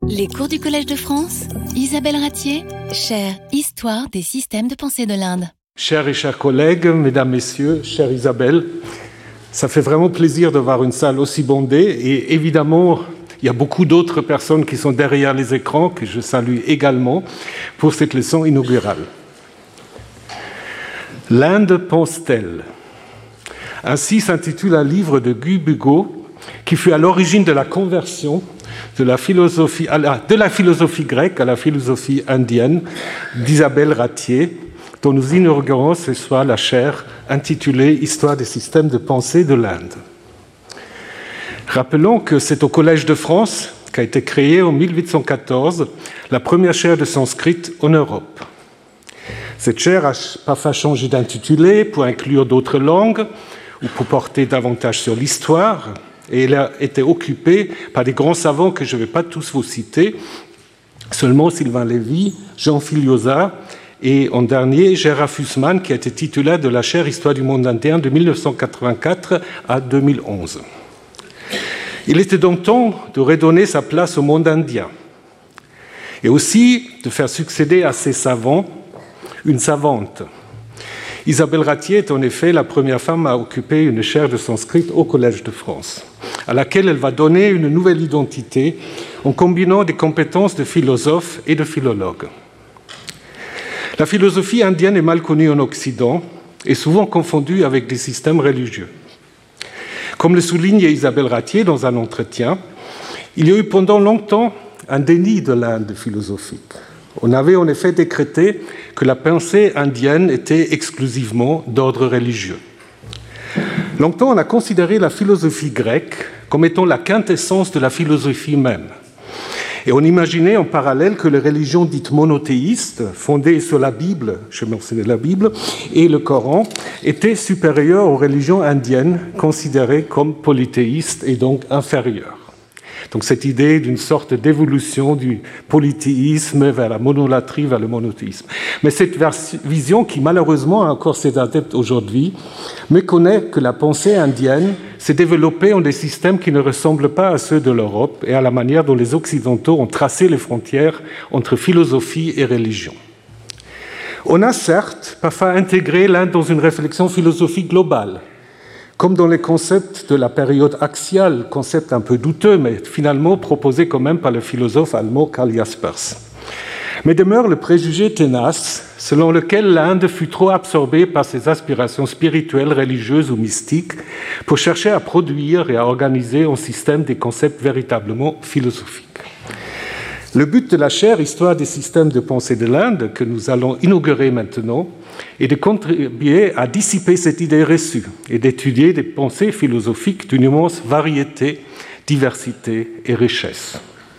Les cours du Collège de France, Isabelle Ratier, chère Histoire des systèmes de pensée de l'Inde. Chers et chers collègues, mesdames, messieurs, chère Isabelle, ça fait vraiment plaisir de voir une salle aussi bondée et évidemment, il y a beaucoup d'autres personnes qui sont derrière les écrans que je salue également pour cette leçon inaugurale. L'Inde pense-t-elle ? Ainsi s'intitule un livre de Guy Bugeaud qui fut à l'origine de la conversion de la philosophie grecque à la philosophie indienne d'Isabelle Ratier, dont nous inaugurons ce soir la chaire intitulée « Histoire des systèmes de pensée de l'Inde ». Rappelons que c'est au Collège de France qu'a été créée en 1814 la première chaire de sanskrit en Europe. Cette chaire a parfois changé d'intitulé pour inclure d'autres langues ou pour porter davantage sur l'histoire, et elle a été occupée par des grands savants que je ne vais pas tous vous citer, seulement Sylvain Lévy, Jean Filiosa et en dernier Gérard Fussman, qui a été titulaire de la chaire Histoire du monde indien de 1984 à 2011. Il était donc temps de redonner sa place au monde indien et aussi de faire succéder à ces savants une savante. Isabelle Ratier est en effet la première femme à occuper une chaire de sanskrit au Collège de France, à laquelle elle va donner une nouvelle identité en combinant des compétences de philosophe et de philologue. La philosophie indienne est mal connue en Occident et souvent confondue avec des systèmes religieux. Comme le souligne Isabelle Ratier dans un entretien, il y a eu pendant longtemps un déni de l'Inde philosophique. On avait en effet décrété que la pensée indienne était exclusivement d'ordre religieux. Longtemps, on a considéré la philosophie grecque comme étant la quintessence de la philosophie même. Et on imaginait en parallèle que les religions dites monothéistes, fondées sur la Bible, je mentionnais la Bible, et le Coran, étaient supérieures aux religions indiennes, considérées comme polythéistes et donc inférieures. Donc cette idée d'une sorte d'évolution du polythéisme vers la monolatrie, vers le monothéisme. Mais cette vision, qui malheureusement a encore ses adeptes aujourd'hui, méconnaît que la pensée indienne s'est développée en des systèmes qui ne ressemblent pas à ceux de l'Europe et à la manière dont les Occidentaux ont tracé les frontières entre philosophie et religion. On a certes parfois intégré l'Inde dans une réflexion philosophique globale, comme dans les concepts de la période axiale, concept un peu douteux, mais finalement proposé quand même par le philosophe allemand Karl Jaspers. Mais demeure le préjugé tenace selon lequel l'Inde fut trop absorbée par ses aspirations spirituelles, religieuses ou mystiques pour chercher à produire et à organiser en système des concepts véritablement philosophiques. Le but de la chaire Histoire des systèmes de pensée de l'Inde, que nous allons inaugurer maintenant, est de contribuer à dissiper cette idée reçue et d'étudier des pensées philosophiques d'une immense variété, diversité et richesse.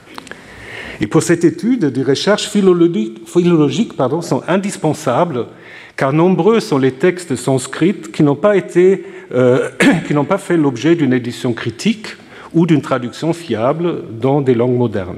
Et pour cette étude, des recherches philologiques sont indispensables, car nombreux sont les textes sanskrits qui n'ont pas fait l'objet d'une édition critique ou d'une traduction fiable dans des langues modernes.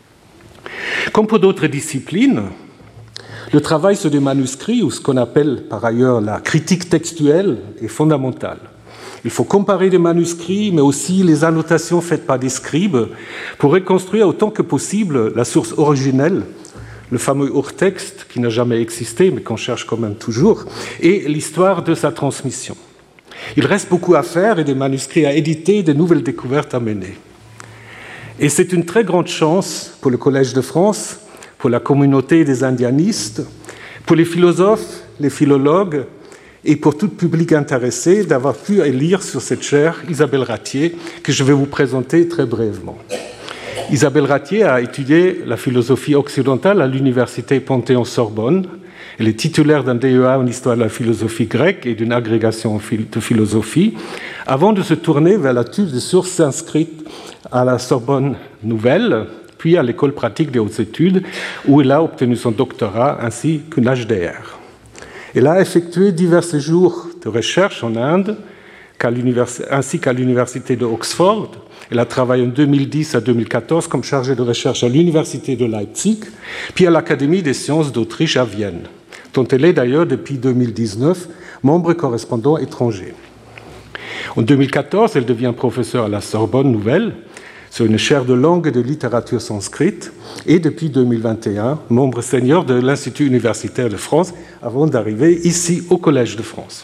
Comme pour d'autres disciplines, le travail sur des manuscrits, ou ce qu'on appelle par ailleurs la critique textuelle, est fondamental. Il faut comparer des manuscrits, mais aussi les annotations faites par des scribes pour reconstruire autant que possible la source originelle, le fameux urtexte qui n'a jamais existé, mais qu'on cherche quand même toujours, et l'histoire de sa transmission. Il reste beaucoup à faire et des manuscrits à éditer, des nouvelles découvertes à mener. Et c'est une très grande chance pour le Collège de France, pour la communauté des indianistes, pour les philosophes, les philologues et pour tout public intéressé d'avoir pu lire sur cette chaire Isabelle Ratier, que je vais vous présenter très brièvement. Isabelle Ratier a étudié la philosophie occidentale à l'université Panthéon-Sorbonne. Elle est titulaire d'un DEA en histoire de la philosophie grecque et d'une agrégation de philosophie, avant de se tourner vers l'étude des sources sanscrites à la Sorbonne Nouvelle, puis à l'école pratique des hautes études, où elle a obtenu son doctorat ainsi qu'une HDR. Elle a effectué divers séjours de recherche en Inde, ainsi qu'à l'université de Oxford. Elle a travaillé en 2010 à 2014 comme chargée de recherche à l'université de Leipzig, puis à l'Académie des sciences d'Autriche à Vienne, dont elle est d'ailleurs depuis 2019 membre correspondant étranger. En 2014, elle devient professeure à la Sorbonne Nouvelle, sur une chaire de langue et de littérature sanscrite et depuis 2021, membre senior de l'Institut universitaire de France avant d'arriver ici au Collège de France.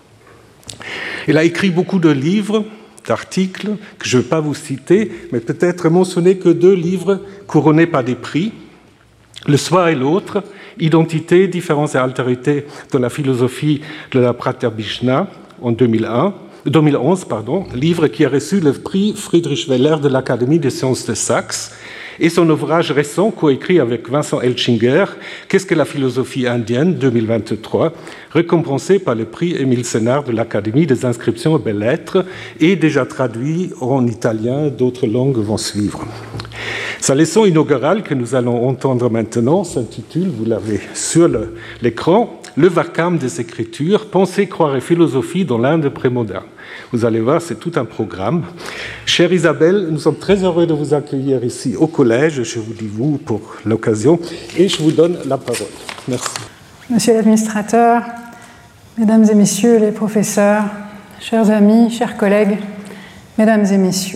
Elle a écrit beaucoup de livres, d'articles que je ne vais pas vous citer, mais peut-être mentionner que 2 livres couronnés par des prix, Le Soi et l'autre, Identité, différence et altérité dans la philosophie de la Pratyabhijna en 2011, livre qui a reçu le prix Friedrich Weller de l'Académie des sciences de Saxe, et son ouvrage récent, coécrit avec Vincent Elchinger, Qu'est-ce que la philosophie indienne 2023, récompensé par le prix Émile Sénard de l'Académie des inscriptions aux belles-lettres et déjà traduit en italien, d'autres langues vont suivre. Sa leçon inaugurale que nous allons entendre maintenant s'intitule, vous l'avez sur l'écran, Le vacarme des Écritures, pensée, croire et philosophie dans l'Inde prémoderne. Vous allez voir, c'est tout un programme. Chère Isabelle, nous sommes très heureux de vous accueillir ici au collège, je vous dis vous pour l'occasion, et je vous donne la parole. Merci. Monsieur l'administrateur, mesdames et messieurs les professeurs, chers amis, chers collègues, mesdames et messieurs,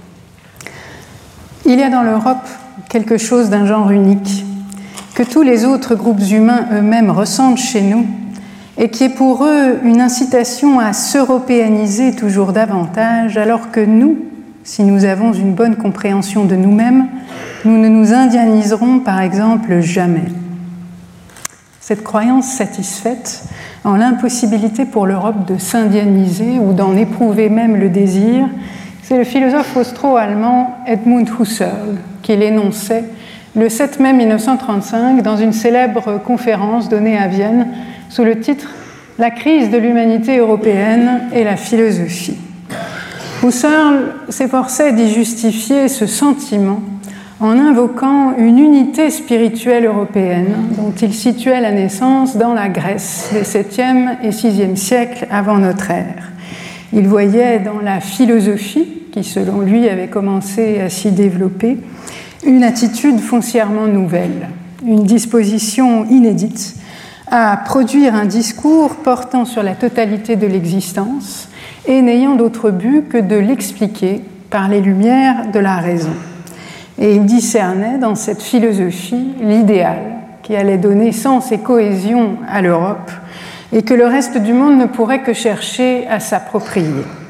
il y a dans l'Europe quelque chose d'un genre unique, que tous les autres groupes humains eux-mêmes ressentent chez nous, et qui est pour eux une incitation à s'européaniser toujours davantage, alors que nous, si nous avons une bonne compréhension de nous-mêmes, nous ne nous indianiserons par exemple jamais. Cette croyance satisfaite en l'impossibilité pour l'Europe de s'indianiser ou d'en éprouver même le désir, c'est le philosophe austro-allemand Edmund Husserl qui l'énonçait le 7 mai 1935 dans une célèbre conférence donnée à Vienne sous le titre « La crise de l'humanité européenne et la philosophie ». Husserl s'efforçait d'y justifier ce sentiment en invoquant une unité spirituelle européenne dont il situait la naissance dans la Grèce des 7e et 6e siècles avant notre ère. Il voyait dans la philosophie, qui selon lui avait commencé à s'y développer, une attitude foncièrement nouvelle, une disposition inédite à produire un discours portant sur la totalité de l'existence et n'ayant d'autre but que de l'expliquer par les lumières de la raison. Et il discernait dans cette philosophie l'idéal qui allait donner sens et cohésion à l'Europe et que le reste du monde ne pourrait que chercher à s'approprier.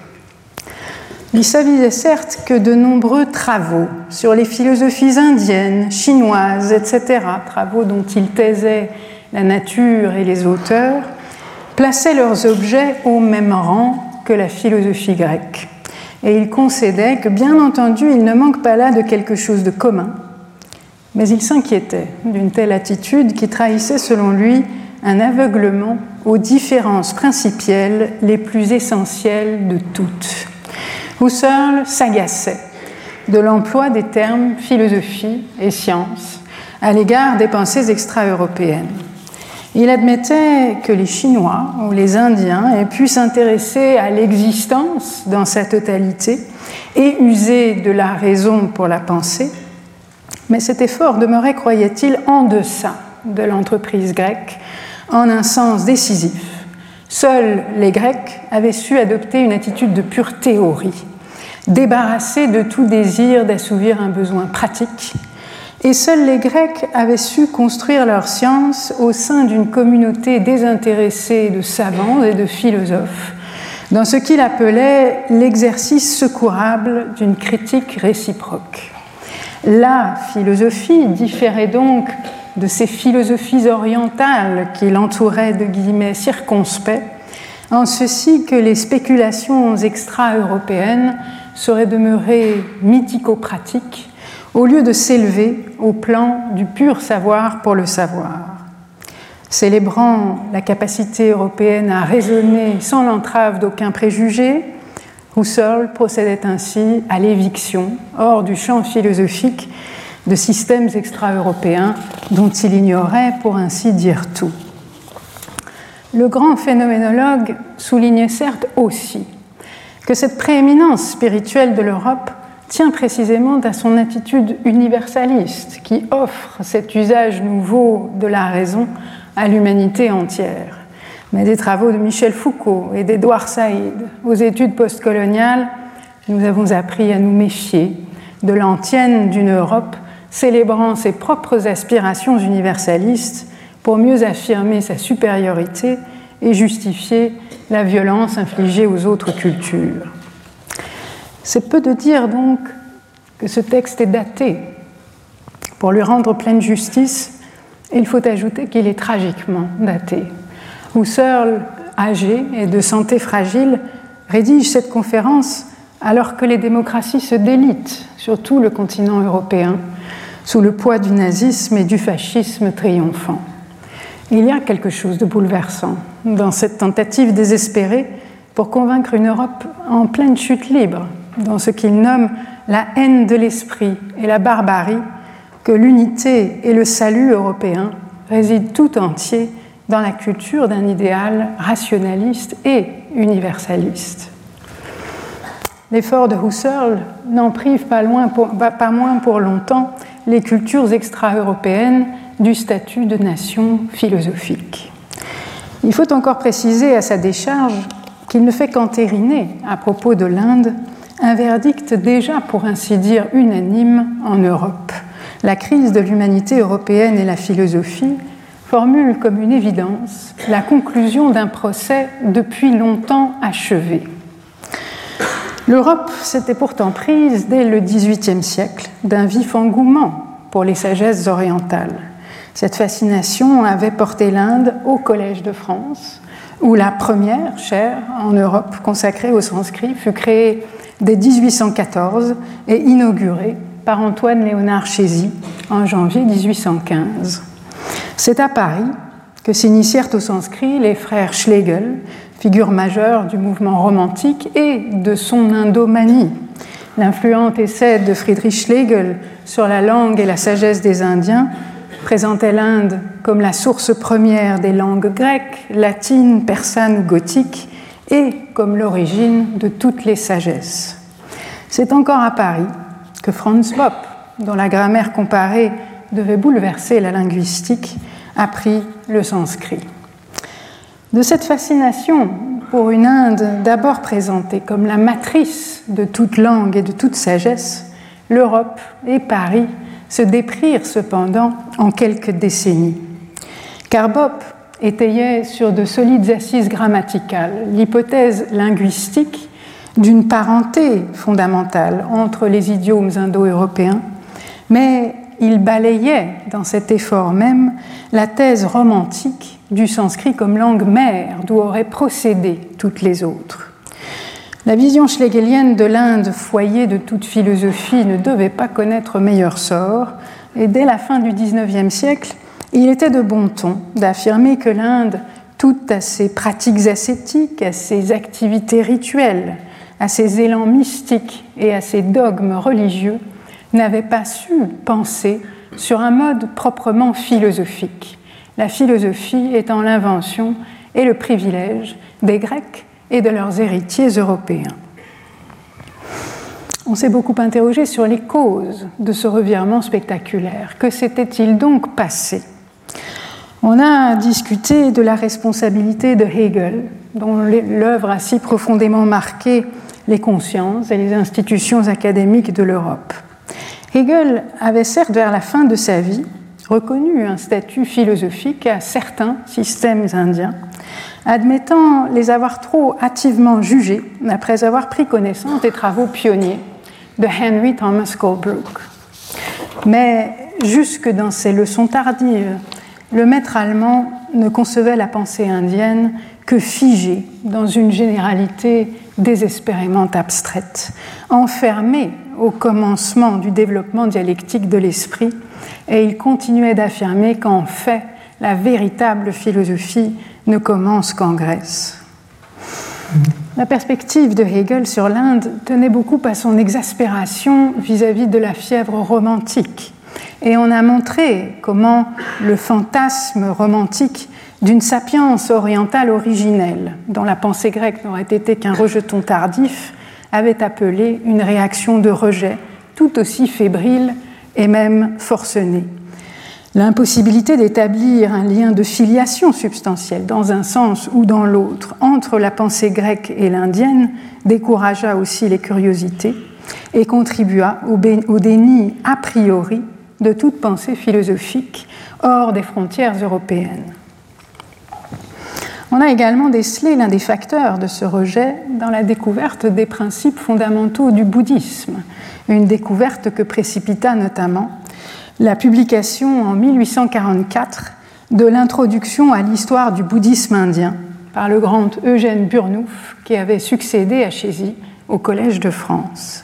Il s'avisait certes que de nombreux travaux sur les philosophies indiennes, chinoises, etc., travaux dont il taisait la nature et les auteurs, plaçaient leurs objets au même rang que la philosophie grecque. Et il concédait que, bien entendu, il ne manque pas là de quelque chose de commun, mais il s'inquiétait d'une telle attitude qui trahissait, selon lui, un aveuglement aux différences principielles les plus essentielles de toutes. Husserl s'agaçait de l'emploi des termes philosophie et science à l'égard des pensées extra-européennes. Il admettait que les Chinois ou les Indiens aient pu s'intéresser à l'existence dans sa totalité et user de la raison pour la pensée, mais cet effort demeurait, croyait-il, en deçà de l'entreprise grecque, en un sens décisif. Seuls les Grecs avaient su adopter une attitude de pure théorie, débarrassés de tout désir d'assouvir un besoin pratique, et seuls les Grecs avaient su construire leur science au sein d'une communauté désintéressée de savants et de philosophes, dans ce qu'il appelait l'exercice secourable d'une critique réciproque. La philosophie différait donc de ces philosophies orientales qui l'entouraient de guillemets circonspects, en ceci que les spéculations extra-européennes seraient demeurées mythico-pratiques au lieu de s'élever au plan du pur savoir pour le savoir. Célébrant la capacité européenne à raisonner sans l'entrave d'aucun préjugé, Husserl procédait ainsi à l'éviction, hors du champ philosophique, de systèmes extra-européens dont il ignorait, pour ainsi dire, tout. Le grand phénoménologue soulignait certes aussi que cette prééminence spirituelle de l'Europe tient précisément à son attitude universaliste qui offre cet usage nouveau de la raison à l'humanité entière. Mais des travaux de Michel Foucault et d'Edouard Saïd aux études postcoloniales, nous avons appris à nous méfier de l'antienne d'une Europe célébrant ses propres aspirations universalistes pour mieux affirmer sa supériorité et justifier la violence infligée aux autres cultures. C'est peu de dire donc que ce texte est daté. Pour lui rendre pleine justice, il faut ajouter qu'il est tragiquement daté. Husserl, âgé et de santé fragile, rédige cette conférence alors que les démocraties se délitent sur tout le continent européen sous le poids du nazisme et du fascisme triomphant. Il y a quelque chose de bouleversant dans cette tentative désespérée pour convaincre une Europe en pleine chute libre, dans ce qu'il nomme la haine de l'esprit et la barbarie, que l'unité et le salut européen résident tout entier dans la culture d'un idéal rationaliste et universaliste. L'effort de Husserl n'en prive pas moins pour longtemps les cultures extra-européennes du statut de nation philosophique. Il faut encore préciser à sa décharge qu'il ne fait qu'entériner, à propos de l'Inde, un verdict déjà, pour ainsi dire, unanime en Europe. La crise de l'humanité européenne et la philosophie formule comme une évidence la conclusion d'un procès depuis longtemps achevé. L'Europe s'était pourtant prise, dès le XVIIIe siècle, d'un vif engouement pour les sagesses orientales. Cette fascination avait porté l'Inde au Collège de France, où la première chaire en Europe consacrée au sanskrit fut créée dès 1814 et inaugurée par Antoine-Léonard Chézy en janvier 1815. C'est à Paris que s'initièrent au sanskrit les frères Schlegel, figure majeure du mouvement romantique et de son indomanie. L'influent essai de Friedrich Schlegel sur la langue et la sagesse des Indiens présentait l'Inde comme la source première des langues grecques, latines, persanes ou gothiques et comme l'origine de toutes les sagesses. C'est encore à Paris que Franz Bopp, dont la grammaire comparée devait bouleverser la linguistique, apprit le sanskrit. De cette fascination pour une Inde d'abord présentée comme la matrice de toute langue et de toute sagesse, l'Europe et Paris se déprirent cependant en quelques décennies. Car Bopp étayait sur de solides assises grammaticales l'hypothèse linguistique d'une parenté fondamentale entre les idiomes indo-européens, mais il balayait dans cet effort même la thèse romantique du sanskrit comme langue mère d'où auraient procédé toutes les autres. La vision schlegelienne de l'Inde, foyer de toute philosophie, ne devait pas connaître meilleur sort, et dès la fin du XIXe siècle, il était de bon ton d'affirmer que l'Inde, toute à ses pratiques ascétiques, à ses activités rituelles, à ses élans mystiques et à ses dogmes religieux, n'avait pas su penser sur un mode proprement philosophique, la philosophie étant l'invention et le privilège des Grecs et de leurs héritiers européens. On s'est beaucoup interrogé sur les causes de ce revirement spectaculaire. Que s'était-il donc passé ? On a discuté de la responsabilité de Hegel, dont l'œuvre a si profondément marqué les consciences et les institutions académiques de l'Europe. Hegel avait certes, vers la fin de sa vie, reconnu un statut philosophique à certains systèmes indiens, admettant les avoir trop hâtivement jugés après avoir pris connaissance des travaux pionniers de Henry Thomas Colebrook. Mais jusque dans ses leçons tardives, le maître allemand ne concevait la pensée indienne que figée dans une généralité désespérément abstraite, enfermée au commencement du développement dialectique de l'esprit, et il continuait d'affirmer qu'en fait, la véritable philosophie ne commence qu'en Grèce. La perspective de Hegel sur l'Inde tenait beaucoup à son exaspération vis-à-vis de la fièvre romantique, et on a montré comment le fantasme romantique d'une sapience orientale originelle, dont la pensée grecque n'aurait été qu'un rejeton tardif, avait appelé une réaction de rejet tout aussi fébrile et même forcenée. L'impossibilité d'établir un lien de filiation substantielle dans un sens ou dans l'autre entre la pensée grecque et l'indienne découragea aussi les curiosités et contribua au déni a priori de toute pensée philosophique hors des frontières européennes. On a également décelé l'un des facteurs de ce rejet dans la découverte des principes fondamentaux du bouddhisme, une découverte que précipita notamment la publication en 1844 de l'introduction à l'histoire du bouddhisme indien par le grand Eugène Burnouf qui avait succédé à Chézy au Collège de France.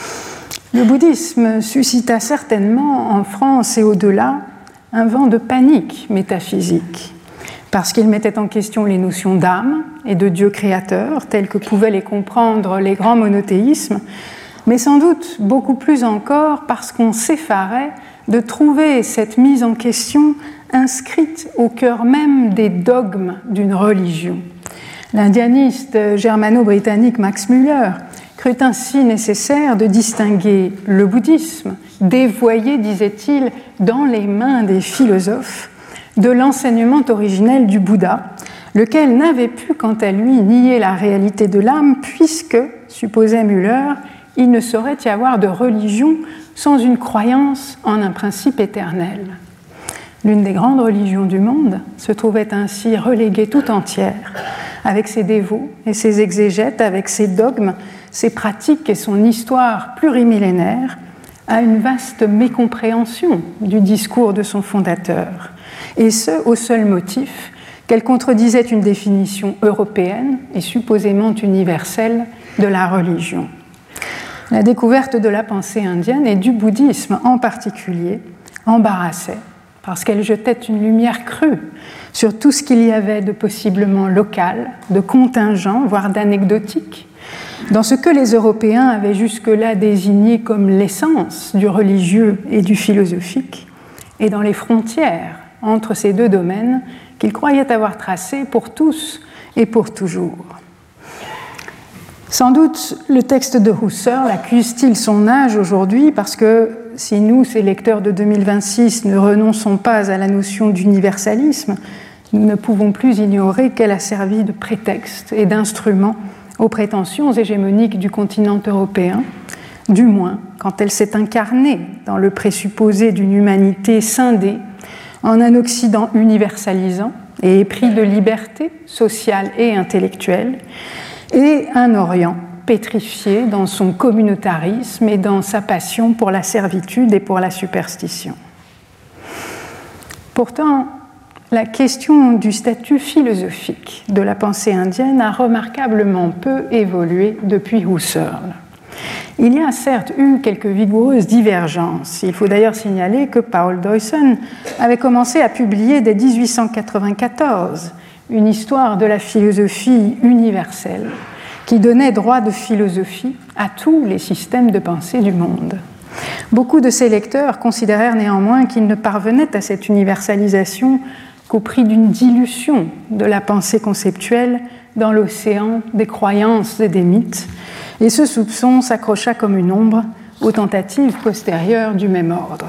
Le bouddhisme suscita certainement en France et au-delà un vent de panique métaphysique, parce qu'il mettait en question les notions d'âme et de Dieu créateur, telles que pouvaient les comprendre les grands monothéismes, mais sans doute beaucoup plus encore parce qu'on s'effarait de trouver cette mise en question inscrite au cœur même des dogmes d'une religion. L'indianiste germano-britannique Max Müller crut ainsi nécessaire de distinguer le bouddhisme, dévoyé, disait-il, dans les mains des philosophes, de l'enseignement originel du Bouddha, lequel n'avait pu, quant à lui, nier la réalité de l'âme, puisque, supposait Müller, il ne saurait y avoir de religion sans une croyance en un principe éternel. L'une des grandes religions du monde se trouvait ainsi reléguée tout entière, avec ses dévots et ses exégètes, avec ses dogmes, ses pratiques et son histoire plurimillénaire, à une vaste mécompréhension du discours de son fondateur, et ce, au seul motif qu'elle contredisait une définition européenne et supposément universelle de la religion. La découverte de la pensée indienne et du bouddhisme en particulier embarrassait, parce qu'elle jetait une lumière crue sur tout ce qu'il y avait de possiblement local, de contingent, voire d'anecdotique, dans ce que les Européens avaient jusque-là désigné comme l'essence du religieux et du philosophique, et dans les frontières entre ces deux domaines qu'ils croyaient avoir tracés pour tous et pour toujours. Sans doute, le texte de Husserl accuse-t-il son âge aujourd'hui parce que si nous, ces lecteurs de 2026, ne renonçons pas à la notion d'universalisme, nous ne pouvons plus ignorer qu'elle a servi de prétexte et d'instrument aux prétentions hégémoniques du continent européen, du moins quand elle s'est incarnée dans le présupposé d'une humanité scindée en un Occident universalisant et épris de liberté sociale et intellectuelle, et un Orient pétrifié dans son communautarisme et dans sa passion pour la servitude et pour la superstition. Pourtant, la question du statut philosophique de la pensée indienne a remarquablement peu évolué depuis Husserl. Il y a certes eu quelques vigoureuses divergences. Il faut d'ailleurs signaler que Paul Deussen avait commencé à publier dès 1894 une histoire de la philosophie universelle qui donnait droit de philosophie à tous les systèmes de pensée du monde. Beaucoup de ses lecteurs considérèrent néanmoins qu'il ne parvenait à cette universalisation qu'au prix d'une dilution de la pensée conceptuelle dans l'océan des croyances et des mythes, et ce soupçon s'accrocha comme une ombre aux tentatives postérieures du même ordre.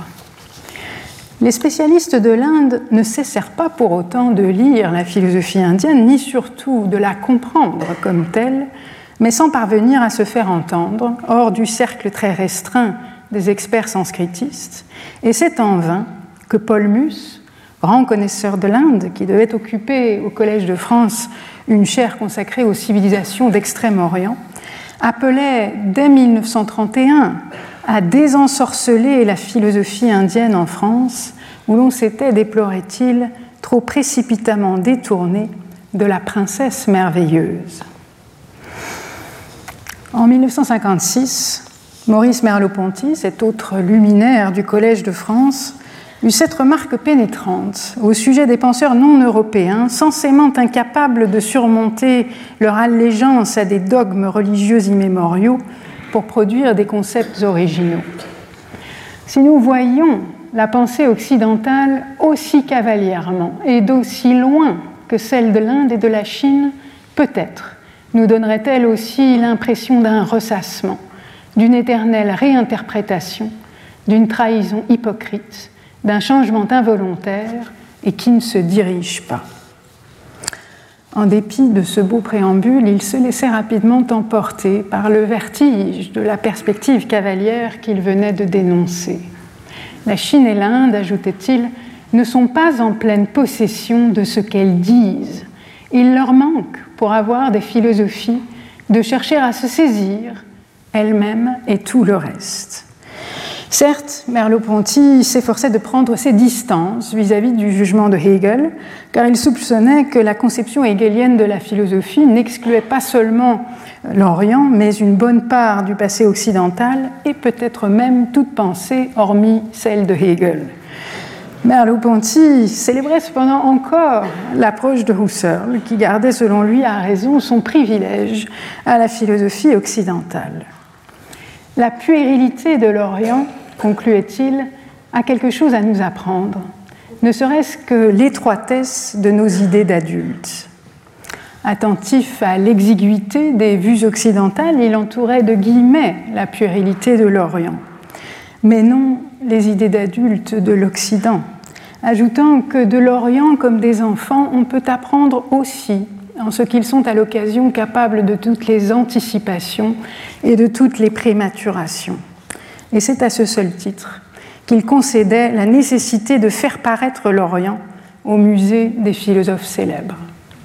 Les spécialistes de l'Inde ne cessèrent pas pour autant de lire la philosophie indienne, ni surtout de la comprendre comme telle, mais sans parvenir à se faire entendre hors du cercle très restreint des experts sanskritistes, et c'est en vain que Paul Mus, grand connaisseur de l'Inde, qui devait occuper au Collège de France une chaire consacrée aux civilisations d'Extrême-Orient, appelait dès 1931 à désensorceler la philosophie indienne en France, où l'on s'était, déplorait-il, trop précipitamment détourné de la princesse merveilleuse. En 1956, Maurice Merleau-Ponty, cet autre luminaire du Collège de France, eut cette remarque pénétrante au sujet des penseurs non européens, censément incapables de surmonter leur allégeance à des dogmes religieux immémoriaux pour produire des concepts originaux. Si nous voyions la pensée occidentale aussi cavalièrement et d'aussi loin que celle de l'Inde et de la Chine, peut-être nous donnerait-elle aussi l'impression d'un ressassement, d'une éternelle réinterprétation, d'une trahison hypocrite, d'un changement involontaire et qui ne se dirige pas. En dépit de ce beau préambule, il se laissait rapidement emporter par le vertige de la perspective cavalière qu'il venait de dénoncer. La Chine et l'Inde, ajoutait-il, ne sont pas en pleine possession de ce qu'elles disent. Il leur manque, pour avoir des philosophies, de chercher à se saisir elles-mêmes et tout le reste. Certes, Merleau-Ponty s'efforçait de prendre ses distances vis-à-vis du jugement de Hegel, car il soupçonnait que la conception hegelienne de la philosophie n'excluait pas seulement l'Orient, mais une bonne part du passé occidental et peut-être même toute pensée, hormis celle de Hegel. Merleau-Ponty célébrait cependant encore l'approche de Husserl, qui gardait selon lui à raison son privilège à la philosophie occidentale. La puérilité de l'Orient, concluait-il, a quelque chose à nous apprendre, ne serait-ce que l'étroitesse de nos idées d'adultes. Attentif à l'exiguïté des vues occidentales, il entourait de guillemets la puérilité de l'Orient, mais non les idées d'adultes de l'Occident, ajoutant que de l'Orient comme des enfants, on peut apprendre aussi en ce qu'ils sont à l'occasion capables de toutes les anticipations et de toutes les prématurations. Et c'est à ce seul titre qu'il concédait la nécessité de faire paraître l'Orient au musée des philosophes célèbres.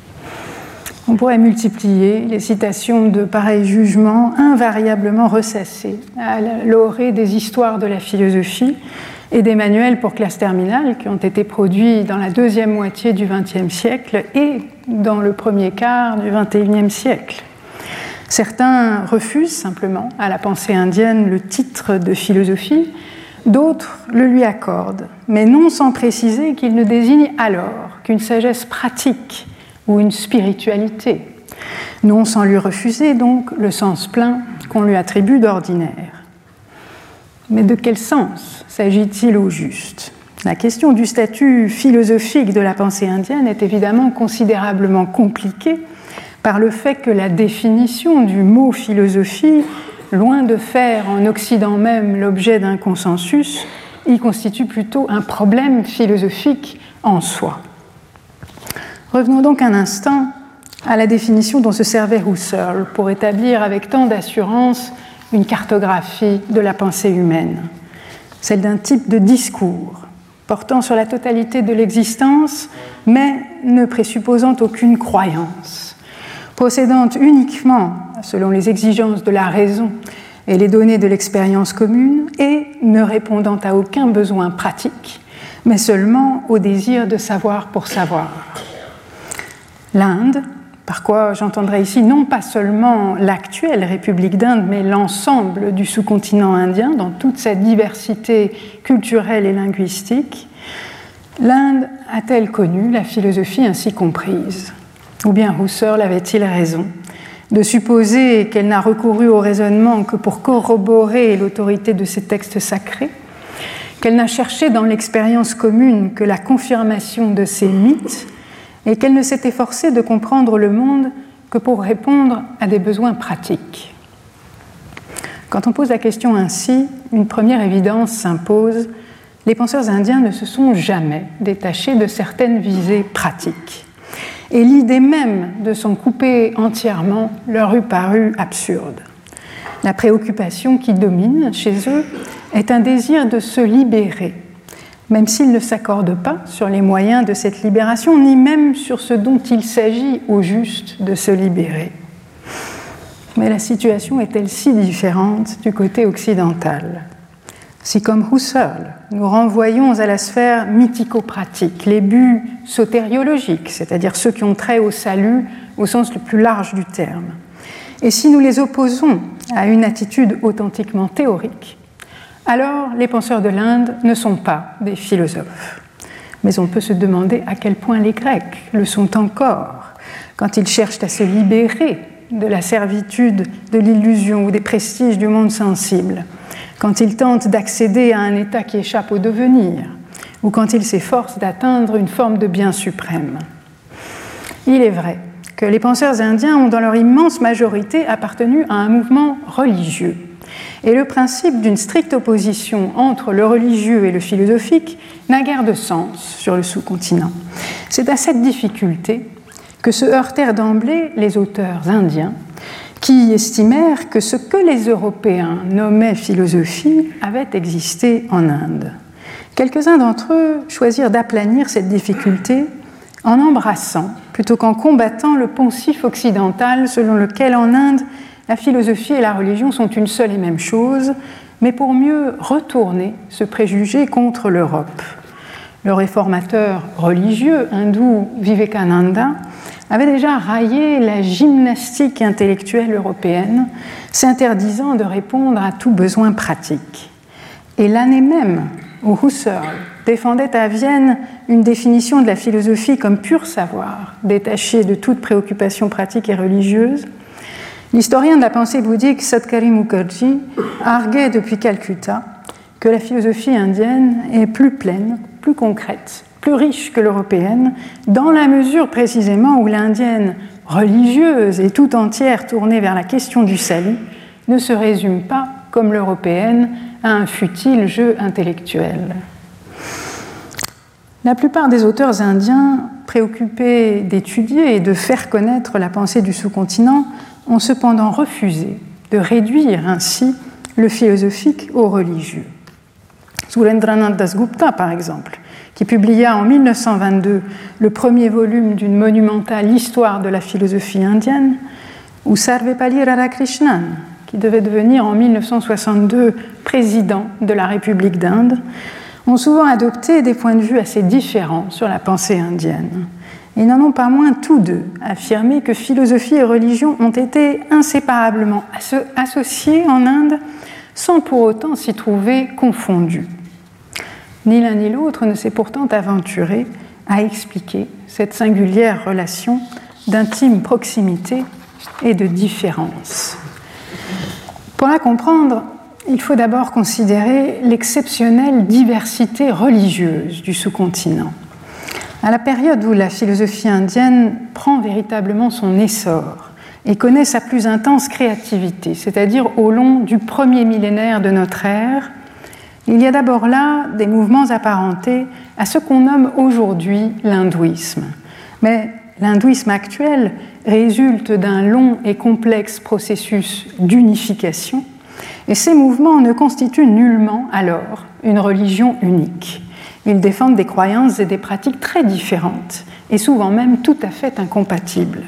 On pourrait multiplier les citations de pareils jugements invariablement ressassés à l'orée des histoires de la philosophie et des manuels pour classe terminale qui ont été produits dans la deuxième moitié du XXe siècle et dans le premier quart du XXIe siècle. Certains refusent simplement à la pensée indienne le titre de philosophie, d'autres le lui accordent, mais non sans préciser qu'il ne désigne alors qu'une sagesse pratique ou une spiritualité, non sans lui refuser donc le sens plein qu'on lui attribue d'ordinaire. Mais de quel sens s'agit-il au juste ? La question du statut philosophique de la pensée indienne est évidemment considérablement compliquée par le fait que la définition du mot philosophie, loin de faire en Occident même l'objet d'un consensus, y constitue plutôt un problème philosophique en soi. Revenons donc un instant à la définition dont se servait Husserl pour établir avec tant d'assurance une cartographie de la pensée humaine, celle d'un type de discours portant sur la totalité de l'existence, mais ne présupposant aucune croyance, procédant uniquement selon les exigences de la raison et les données de l'expérience commune, et ne répondant à aucun besoin pratique, mais seulement au désir de savoir pour savoir. L'Inde, par quoi j'entendrai ici non pas seulement l'actuelle République d'Inde, mais l'ensemble du sous-continent indien dans toute sa diversité culturelle et linguistique, l'Inde a-t-elle connu la philosophie ainsi comprise ? Ou bien Husserl avait-il raison de supposer qu'elle n'a recouru au raisonnement que pour corroborer l'autorité de ses textes sacrés, qu'elle n'a cherché dans l'expérience commune que la confirmation de ses mythes, et qu'elle ne s'est efforcée de comprendre le monde que pour répondre à des besoins pratiques. Quand on pose la question ainsi, une première évidence s'impose. Les penseurs indiens ne se sont jamais détachés de certaines visées pratiques. Et l'idée même de s'en couper entièrement leur eût paru absurde. La préoccupation qui domine chez eux est un désir de se libérer, même s'ils ne s'accordent pas sur les moyens de cette libération, ni même sur ce dont il s'agit au juste de se libérer. Mais la situation est-elle si différente du côté occidental ? Si, comme Husserl, nous renvoyons à la sphère mythico-pratique, les buts sotériologiques, c'est-à-dire ceux qui ont trait au salut au sens le plus large du terme, et si nous les opposons à une attitude authentiquement théorique, alors les penseurs de l'Inde ne sont pas des philosophes. Mais on peut se demander à quel point les Grecs le sont encore, quand ils cherchent à se libérer de la servitude, de l'illusion ou des prestiges du monde sensible, quand ils tentent d'accéder à un état qui échappe au devenir, ou quand ils s'efforcent d'atteindre une forme de bien suprême. Il est vrai que les penseurs indiens ont dans leur immense majorité appartenu à un mouvement religieux. Et le principe d'une stricte opposition entre le religieux et le philosophique n'a guère de sens sur le sous-continent. C'est à cette difficulté que se heurtèrent d'emblée les auteurs indiens qui estimèrent que ce que les Européens nommaient philosophie avait existé en Inde. Quelques-uns d'entre eux choisirent d'aplanir cette difficulté en embrassant, plutôt qu'en combattant, le poncif occidental selon lequel en Inde, la philosophie et la religion sont une seule et même chose, mais pour mieux retourner ce préjugé contre l'Europe. Le réformateur religieux hindou Vivekananda avait déjà raillé la gymnastique intellectuelle européenne, s'interdisant de répondre à tout besoin pratique. Et l'année même où Husserl défendait à Vienne une définition de la philosophie comme pur savoir, détaché de toute préoccupation pratique et religieuse, l'historien de la pensée bouddhique Sadhgari Mukherjee arguait depuis Calcutta que la philosophie indienne est plus pleine, plus concrète, plus riche que l'européenne, dans la mesure précisément où l'indienne religieuse et tout entière tournée vers la question du salut ne se résume pas, comme l'européenne, à un futile jeu intellectuel. La plupart des auteurs indiens préoccupés d'étudier et de faire connaître la pensée du sous-continent ont cependant refusé de réduire ainsi le philosophique au religieux. Surendranath Dasgupta, par exemple, qui publia en 1922 le premier volume d'une monumentale histoire de la philosophie indienne, ou Sarvepalli Radhakrishnan, qui devait devenir en 1962 président de la République d'Inde, ont souvent adopté des points de vue assez différents sur la pensée indienne. Ils n'en ont pas moins tous deux affirmé que philosophie et religion ont été inséparablement associées en Inde sans pour autant s'y trouver confondus. Ni l'un ni l'autre ne s'est pourtant aventuré à expliquer cette singulière relation d'intime proximité et de différence. Pour la comprendre, il faut d'abord considérer l'exceptionnelle diversité religieuse du sous-continent. À la période où la philosophie indienne prend véritablement son essor et connaît sa plus intense créativité, c'est-à-dire au long du premier millénaire de notre ère, il y a d'abord là des mouvements apparentés à ce qu'on nomme aujourd'hui l'hindouisme. Mais l'hindouisme actuel résulte d'un long et complexe processus d'unification, et ces mouvements ne constituent nullement alors une religion unique. Ils défendent des croyances et des pratiques très différentes, et souvent même tout à fait incompatibles.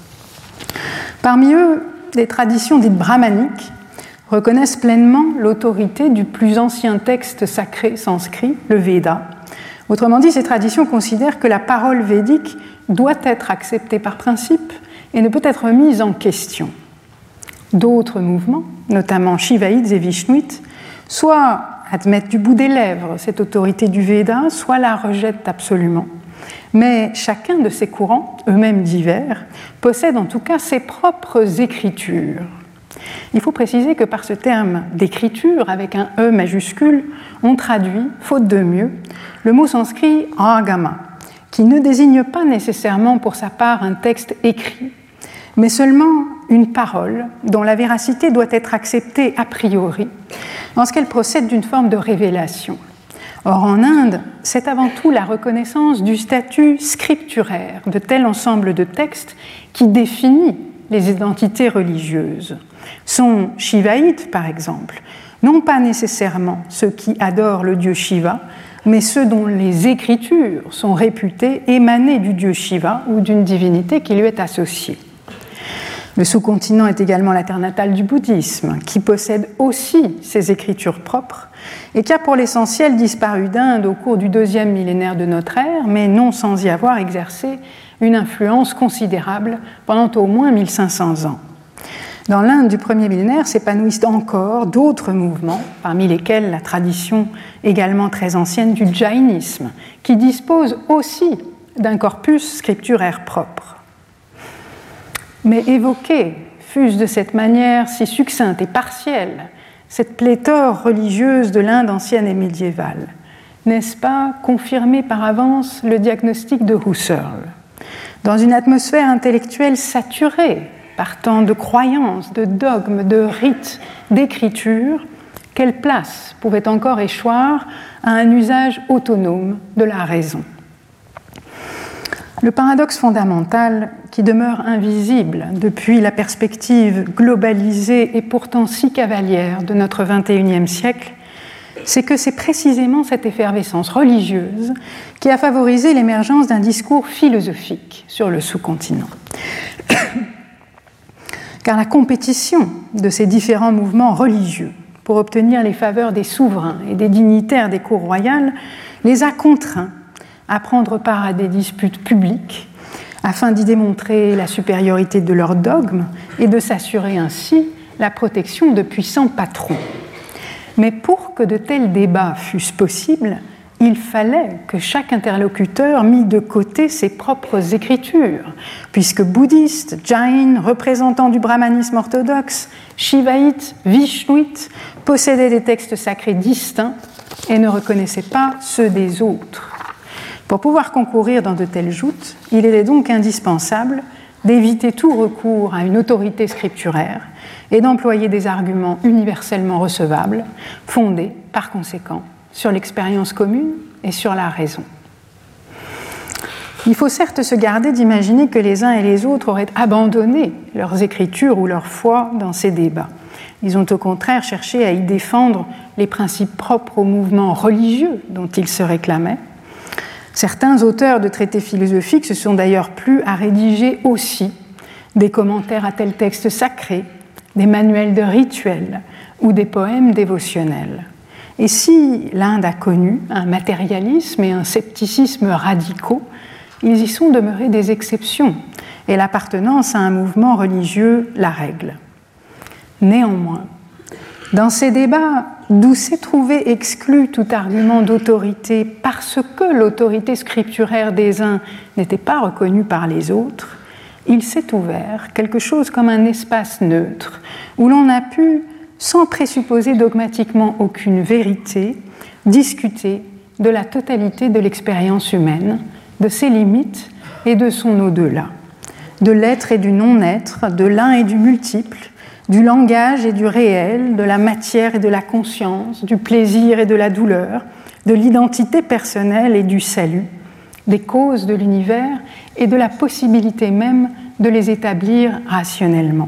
Parmi eux, des traditions dites brahmaniques reconnaissent pleinement l'autorité du plus ancien texte sacré sanskrit, le Veda. Autrement dit, ces traditions considèrent que la parole védique doit être acceptée par principe et ne peut être mise en question. D'autres mouvements, notamment shivaïtes et vishnuites, soit admettent du bout des lèvres cette autorité du Veda, soit la rejettent absolument. Mais chacun de ces courants, eux-mêmes divers, possède en tout cas ses propres écritures. Il faut préciser que par ce terme d'écriture, avec un E majuscule, on traduit, faute de mieux, le mot sanskrit agama, qui ne désigne pas nécessairement pour sa part un texte écrit, mais seulement une parole dont la véracité doit être acceptée a priori, en ce qu'elle procède d'une forme de révélation. Or, en Inde, c'est avant tout la reconnaissance du statut scripturaire de tel ensemble de textes qui définit les identités religieuses. Sont shivaïtes, par exemple, non pas nécessairement ceux qui adorent le dieu Shiva, mais ceux dont les écritures sont réputées émaner du dieu Shiva ou d'une divinité qui lui est associée. Le sous-continent est également la terre natale du bouddhisme, qui possède aussi ses écritures propres et qui a pour l'essentiel disparu d'Inde au cours du deuxième millénaire de notre ère, mais non sans y avoir exercé une influence considérable pendant au moins 1500 ans. Dans l'Inde du premier millénaire s'épanouissent encore d'autres mouvements, parmi lesquels la tradition également très ancienne du jaïnisme, qui dispose aussi d'un corpus scripturaire propre. Mais évoquer, fût-ce de cette manière si succincte et partielle, cette pléthore religieuse de l'Inde ancienne et médiévale, n'est-ce pas confirmer par avance le diagnostic de Husserl ? Dans une atmosphère intellectuelle saturée par tant de croyances, de dogmes, de rites, d'écriture, quelle place pouvait encore échoir à un usage autonome de la raison ? Le paradoxe fondamental qui demeure invisible depuis la perspective globalisée et pourtant si cavalière de notre XXIe siècle, c'est que c'est précisément cette effervescence religieuse qui a favorisé l'émergence d'un discours philosophique sur le sous-continent. Car la compétition de ces différents mouvements religieux pour obtenir les faveurs des souverains et des dignitaires des cours royales les a contraints à prendre part à des disputes publiques afin d'y démontrer la supériorité de leurs dogmes et de s'assurer ainsi la protection de puissants patrons. Mais pour que de tels débats fussent possibles, il fallait que chaque interlocuteur mît de côté ses propres écritures, puisque bouddhistes, jains, représentants du brahmanisme orthodoxe, shivaïtes, vishnouites possédaient des textes sacrés distincts et ne reconnaissaient pas ceux des autres. Pour pouvoir concourir dans de telles joutes, il était donc indispensable d'éviter tout recours à une autorité scripturaire et d'employer des arguments universellement recevables, fondés, par conséquent, sur l'expérience commune et sur la raison. Il faut certes se garder d'imaginer que les uns et les autres auraient abandonné leurs écritures ou leur foi dans ces débats. Ils ont au contraire cherché à y défendre les principes propres au mouvement religieux dont ils se réclamaient. Certains auteurs de traités philosophiques se sont d'ailleurs plu à rédiger aussi des commentaires à tels textes sacrés, des manuels de rituels ou des poèmes dévotionnels. Et si l'Inde a connu un matérialisme et un scepticisme radicaux, ils y sont demeurés des exceptions et l'appartenance à un mouvement religieux la règle. Néanmoins, dans ces débats d'où s'est trouvé exclu tout argument d'autorité parce que l'autorité scripturaire des uns n'était pas reconnue par les autres, il s'est ouvert quelque chose comme un espace neutre où l'on a pu, sans présupposer dogmatiquement aucune vérité, discuter de la totalité de l'expérience humaine, de ses limites et de son au-delà, de l'être et du non-être, de l'un et du multiple, du langage et du réel, de la matière et de la conscience, du plaisir et de la douleur, de l'identité personnelle et du salut, des causes de l'univers et de la possibilité même de les établir rationnellement.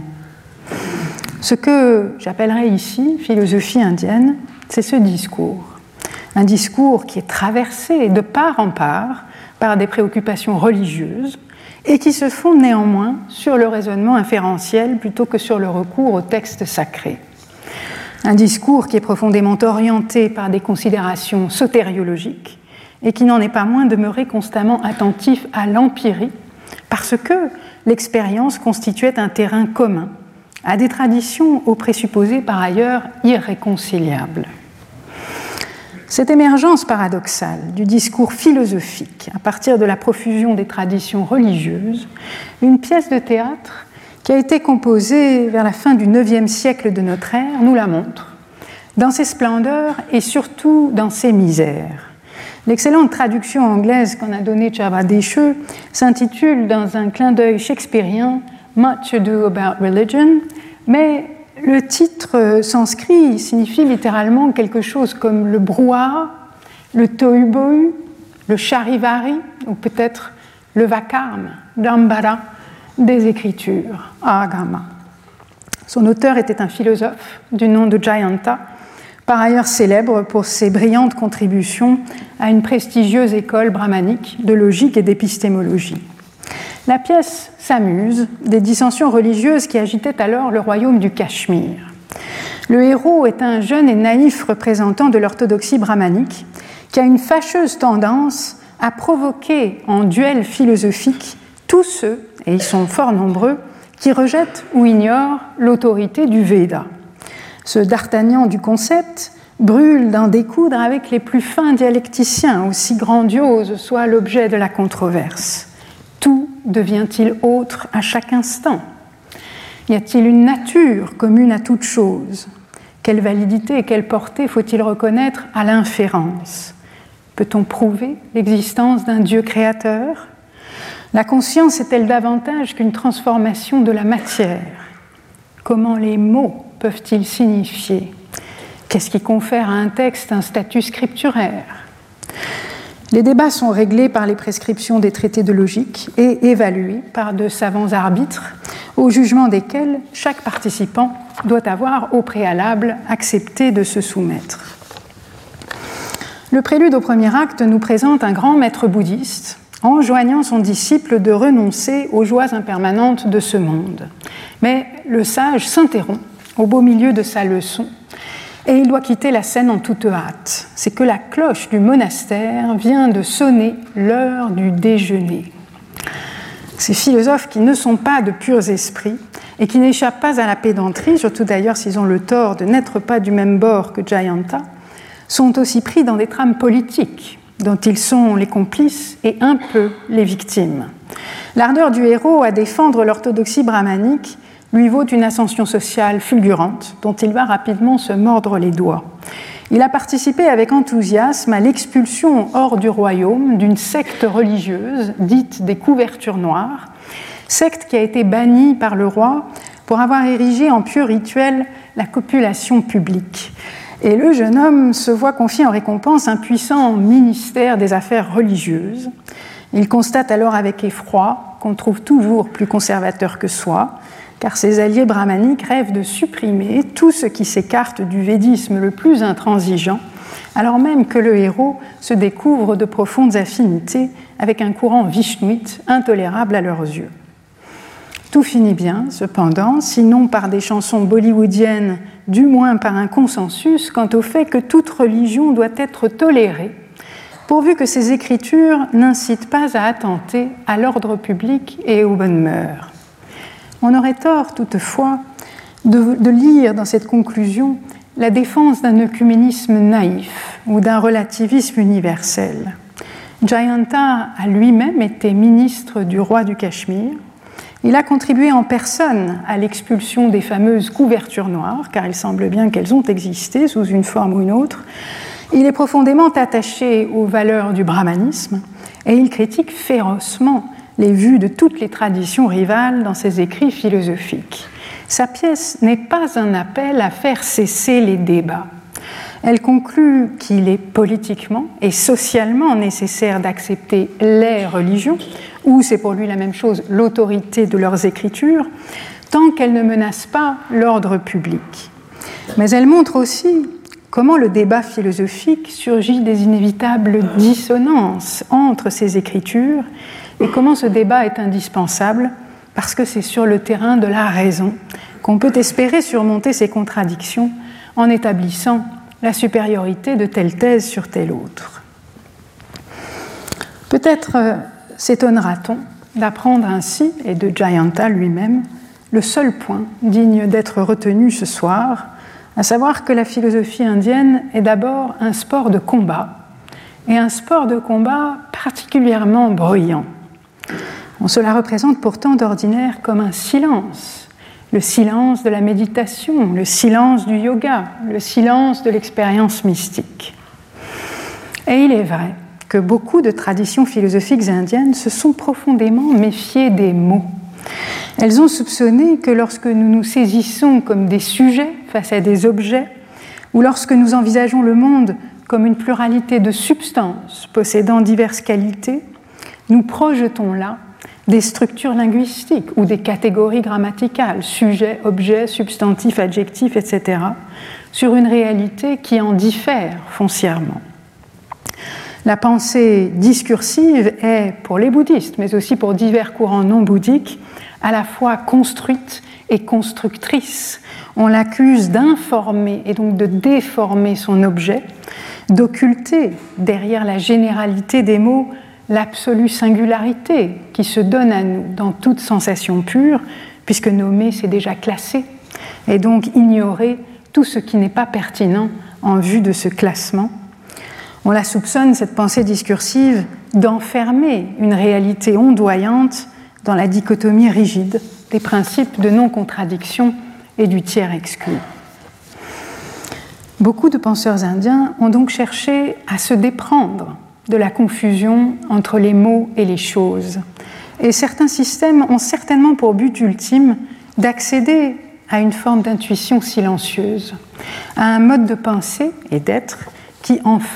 Ce que j'appellerais ici philosophie indienne, c'est ce discours. Un discours qui est traversé de part en part par des préoccupations religieuses et qui se fonde néanmoins sur le raisonnement inférentiel plutôt que sur le recours aux textes sacrés. Un discours qui est profondément orienté par des considérations sotériologiques et qui n'en est pas moins demeuré constamment attentif à l'empirie parce que l'expérience constituait un terrain commun à des traditions aux présupposés par ailleurs irréconciliables. Cette émergence paradoxale du discours philosophique à partir de la profusion des traditions religieuses, une pièce de théâtre qui a été composée vers la fin du IXe siècle de notre ère, nous la montre, dans ses splendeurs et surtout dans ses misères. L'excellente traduction anglaise qu'en a donnée Csaba Décheux s'intitule, dans un clin d'œil shakespearien, « Much Ado About Religion », mais le titre sanskrit signifie littéralement quelque chose comme le brouhaha, le tohu-bohu, le charivari, ou peut-être le vacarme, dambara, des écritures, agama. Son auteur était un philosophe du nom de Jayanta, par ailleurs célèbre pour ses brillantes contributions à une prestigieuse école brahmanique de logique et d'épistémologie. La pièce s'amuse des dissensions religieuses qui agitaient alors le royaume du Cachemire. Le héros est un jeune et naïf représentant de l'orthodoxie brahmanique qui a une fâcheuse tendance à provoquer en duel philosophique tous ceux, et ils sont fort nombreux, qui rejettent ou ignorent l'autorité du Veda. Ce d'Artagnan du concept brûle d'en découdre avec les plus fins dialecticiens, aussi grandiose soit l'objet de la controverse. Tout devient-il autre à chaque instant? Y a-t-il une nature commune à toute chose? Quelle validité et quelle portée faut-il reconnaître à l'inférence? Peut-on prouver l'existence d'un Dieu créateur? La conscience est-elle davantage qu'une transformation de la matière? Comment les mots peuvent-ils signifier? Qu'est-ce qui confère à un texte un statut scripturaire? Les débats sont réglés par les prescriptions des traités de logique et évalués par de savants arbitres, au jugement desquels chaque participant doit avoir au préalable accepté de se soumettre. Le prélude au premier acte nous présente un grand maître bouddhiste enjoignant son disciple de renoncer aux joies impermanentes de ce monde. Mais le sage s'interrompt au beau milieu de sa leçon et il doit quitter la scène en toute hâte. C'est que la cloche du monastère vient de sonner l'heure du déjeuner. Ces philosophes qui ne sont pas de purs esprits et qui n'échappent pas à la pédanterie, surtout d'ailleurs s'ils ont le tort de n'être pas du même bord que Jayanta, sont aussi pris dans des trames politiques dont ils sont les complices et un peu les victimes. L'ardeur du héros à défendre l'orthodoxie brahmanique lui vaut une ascension sociale fulgurante dont il va rapidement se mordre les doigts. Il a participé avec enthousiasme à l'expulsion hors du royaume d'une secte religieuse dite des couvertures noires, secte qui a été bannie par le roi pour avoir érigé en pieux rituel la copulation publique. Et le jeune homme se voit confier en récompense un puissant ministère des affaires religieuses. Il constate alors avec effroi qu'on trouve toujours plus conservateur que soi, car ses alliés brahmaniques rêvent de supprimer tout ce qui s'écarte du védisme le plus intransigeant, alors même que le héros se découvre de profondes affinités avec un courant vishnouite intolérable à leurs yeux. Tout finit bien, cependant, sinon par des chansons bollywoodiennes, du moins par un consensus quant au fait que toute religion doit être tolérée, pourvu que ses écritures n'incitent pas à attenter à l'ordre public et aux bonnes mœurs. On aurait tort, toutefois, de lire dans cette conclusion la défense d'un œcuménisme naïf ou d'un relativisme universel. Jayanta a lui-même été ministre du roi du Cachemire. Il a contribué en personne à l'expulsion des fameuses couvertures noires, car il semble bien qu'elles ont existé sous une forme ou une autre. Il est profondément attaché aux valeurs du brahmanisme et il critique férocement les vues de toutes les traditions rivales dans ses écrits philosophiques. Sa pièce n'est pas un appel à faire cesser les débats. Elle conclut qu'il est politiquement et socialement nécessaire d'accepter les religions, ou c'est pour lui la même chose, l'autorité de leurs écritures, tant qu'elles ne menacent pas l'ordre public. Mais elle montre aussi comment le débat philosophique surgit des inévitables dissonances entre ces écritures et comment ce débat est indispensable parce que c'est sur le terrain de la raison qu'on peut espérer surmonter ces contradictions en établissant la supériorité de telle thèse sur telle autre. Peut-être s'étonnera-t-on d'apprendre ainsi, et de Jayanta lui-même, le seul point digne d'être retenu ce soir, à savoir que la philosophie indienne est d'abord un sport de combat, et un sport de combat particulièrement bruyant. On se la représente pourtant d'ordinaire comme un silence, le silence de la méditation, le silence du yoga, le silence de l'expérience mystique. Et il est vrai que beaucoup de traditions philosophiques indiennes se sont profondément méfiées des mots. Elles ont soupçonné que lorsque nous nous saisissons comme des sujets face à des objets, ou lorsque nous envisageons le monde comme une pluralité de substances possédant diverses qualités, nous projetons là des structures linguistiques ou des catégories grammaticales, sujet, objet, substantif, adjectif, etc., sur une réalité qui en diffère foncièrement. La pensée discursive est, pour les bouddhistes, mais aussi pour divers courants non bouddhiques, à la fois construite et constructrice. On l'accuse d'informer et donc de déformer son objet, d'occulter derrière la généralité des mots l'absolue singularité qui se donne à nous dans toute sensation pure, puisque nommer c'est déjà classé, et donc ignorer tout ce qui n'est pas pertinent en vue de ce classement. On la soupçonne, cette pensée discursive, d'enfermer une réalité ondoyante dans la dichotomie rigide des principes de non-contradiction et du tiers exclu. Beaucoup de penseurs indiens ont donc cherché à se déprendre de la confusion entre les mots et les choses. Et certains systèmes ont certainement pour but ultime d'accéder à une forme d'intuition silencieuse, à un mode de pensée et d'être qui enfin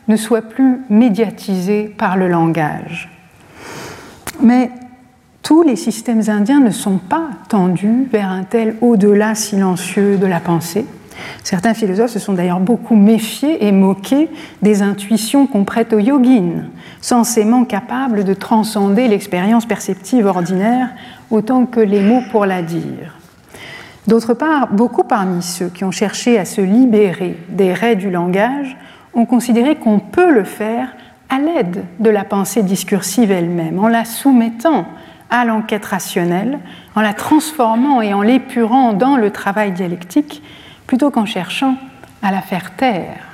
ne soit plus médiatisé par le langage. Mais tous les systèmes indiens ne sont pas tendus vers un tel au-delà silencieux de la pensée. Certains philosophes se sont d'ailleurs beaucoup méfiés et moqués des intuitions qu'on prête aux yogins, censément capables de transcender l'expérience perceptive ordinaire autant que les mots pour la dire. D'autre part, beaucoup parmi ceux qui ont cherché à se libérer des raies du langage ont considéré qu'on peut le faire à l'aide de la pensée discursive elle-même, en la soumettant à l'enquête rationnelle, en la transformant et en l'épurant dans le travail dialectique, plutôt qu'en cherchant à la faire taire.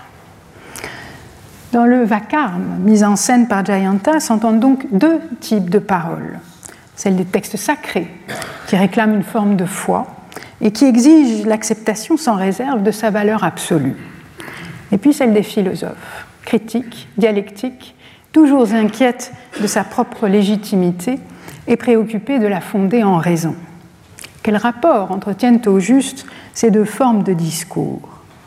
Dans le vacarme mis en scène par Jayanta s'entendent donc deux types de paroles. Celle des textes sacrés, qui réclament une forme de foi et qui exigent l'acceptation sans réserve de sa valeur absolue. Et puis celle des philosophes, critiques, dialectiques, toujours inquiètes de sa propre légitimité et préoccupés de la fonder en raison. Quel rapport entretiennent au juste ces deux formes de discours?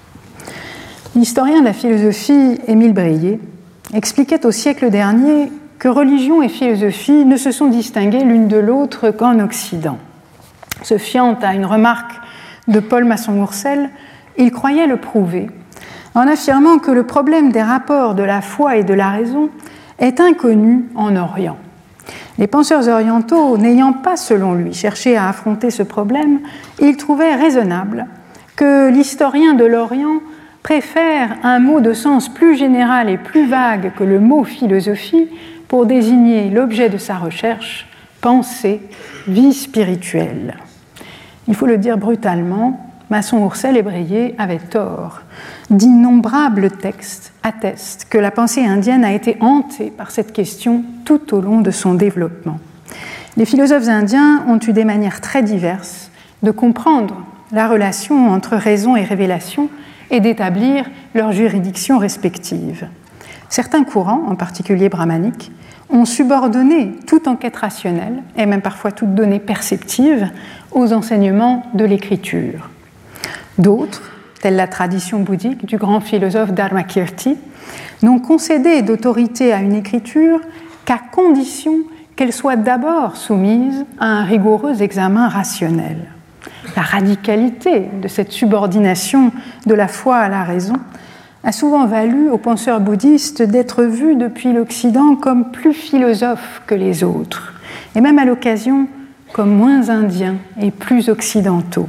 L'historien de la philosophie Émile Bréhier expliquait au siècle dernier que religion et philosophie ne se sont distinguées l'une de l'autre qu'en Occident. Se fiant à une remarque de Paul Masson-Mourcel, il croyait le prouver en affirmant que le problème des rapports de la foi et de la raison est inconnu en Orient. Les penseurs orientaux, n'ayant pas, selon lui, cherché à affronter ce problème, ils trouvaient raisonnable que l'historien de l'Orient préfère un mot de sens plus général et plus vague que le mot philosophie pour désigner l'objet de sa recherche, pensée, vie spirituelle. Il faut le dire brutalement, Masson-Mourcel et Bréhier avaient tort. D'innombrables textes attestent que la pensée indienne a été hantée par cette question tout au long de son développement. Les philosophes indiens ont eu des manières très diverses de comprendre la relation entre raison et révélation et d'établir leurs juridictions respectives. Certains courants, en particulier brahmaniques, ont subordonné toute enquête rationnelle, et même parfois toute donnée perceptive, aux enseignements de l'écriture. D'autres, telle la tradition bouddhique du grand philosophe Dharmakirti, n'ont concédé d'autorité à une écriture qu'à condition qu'elle soit d'abord soumise à un rigoureux examen rationnel. La radicalité de cette subordination de la foi à la raison a souvent valu aux penseurs bouddhistes d'être vus depuis l'Occident comme plus philosophes que les autres, et même à l'occasion comme moins indiens et plus occidentaux.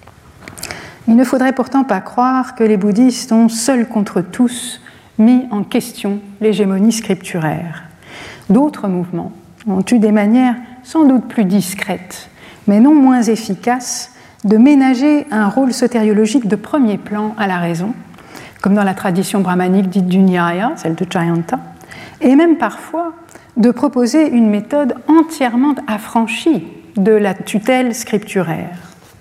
Il ne faudrait pourtant pas croire que les bouddhistes ont, seuls contre tous, mis en question l'hégémonie scripturaire. D'autres mouvements ont eu des manières sans doute plus discrètes, mais non moins efficaces, de ménager un rôle sotériologique de premier plan à la raison, comme dans la tradition brahmanique dite du Nyaya, celle de Jayanta, et même parfois de proposer une méthode entièrement affranchie de la tutelle scripturaire.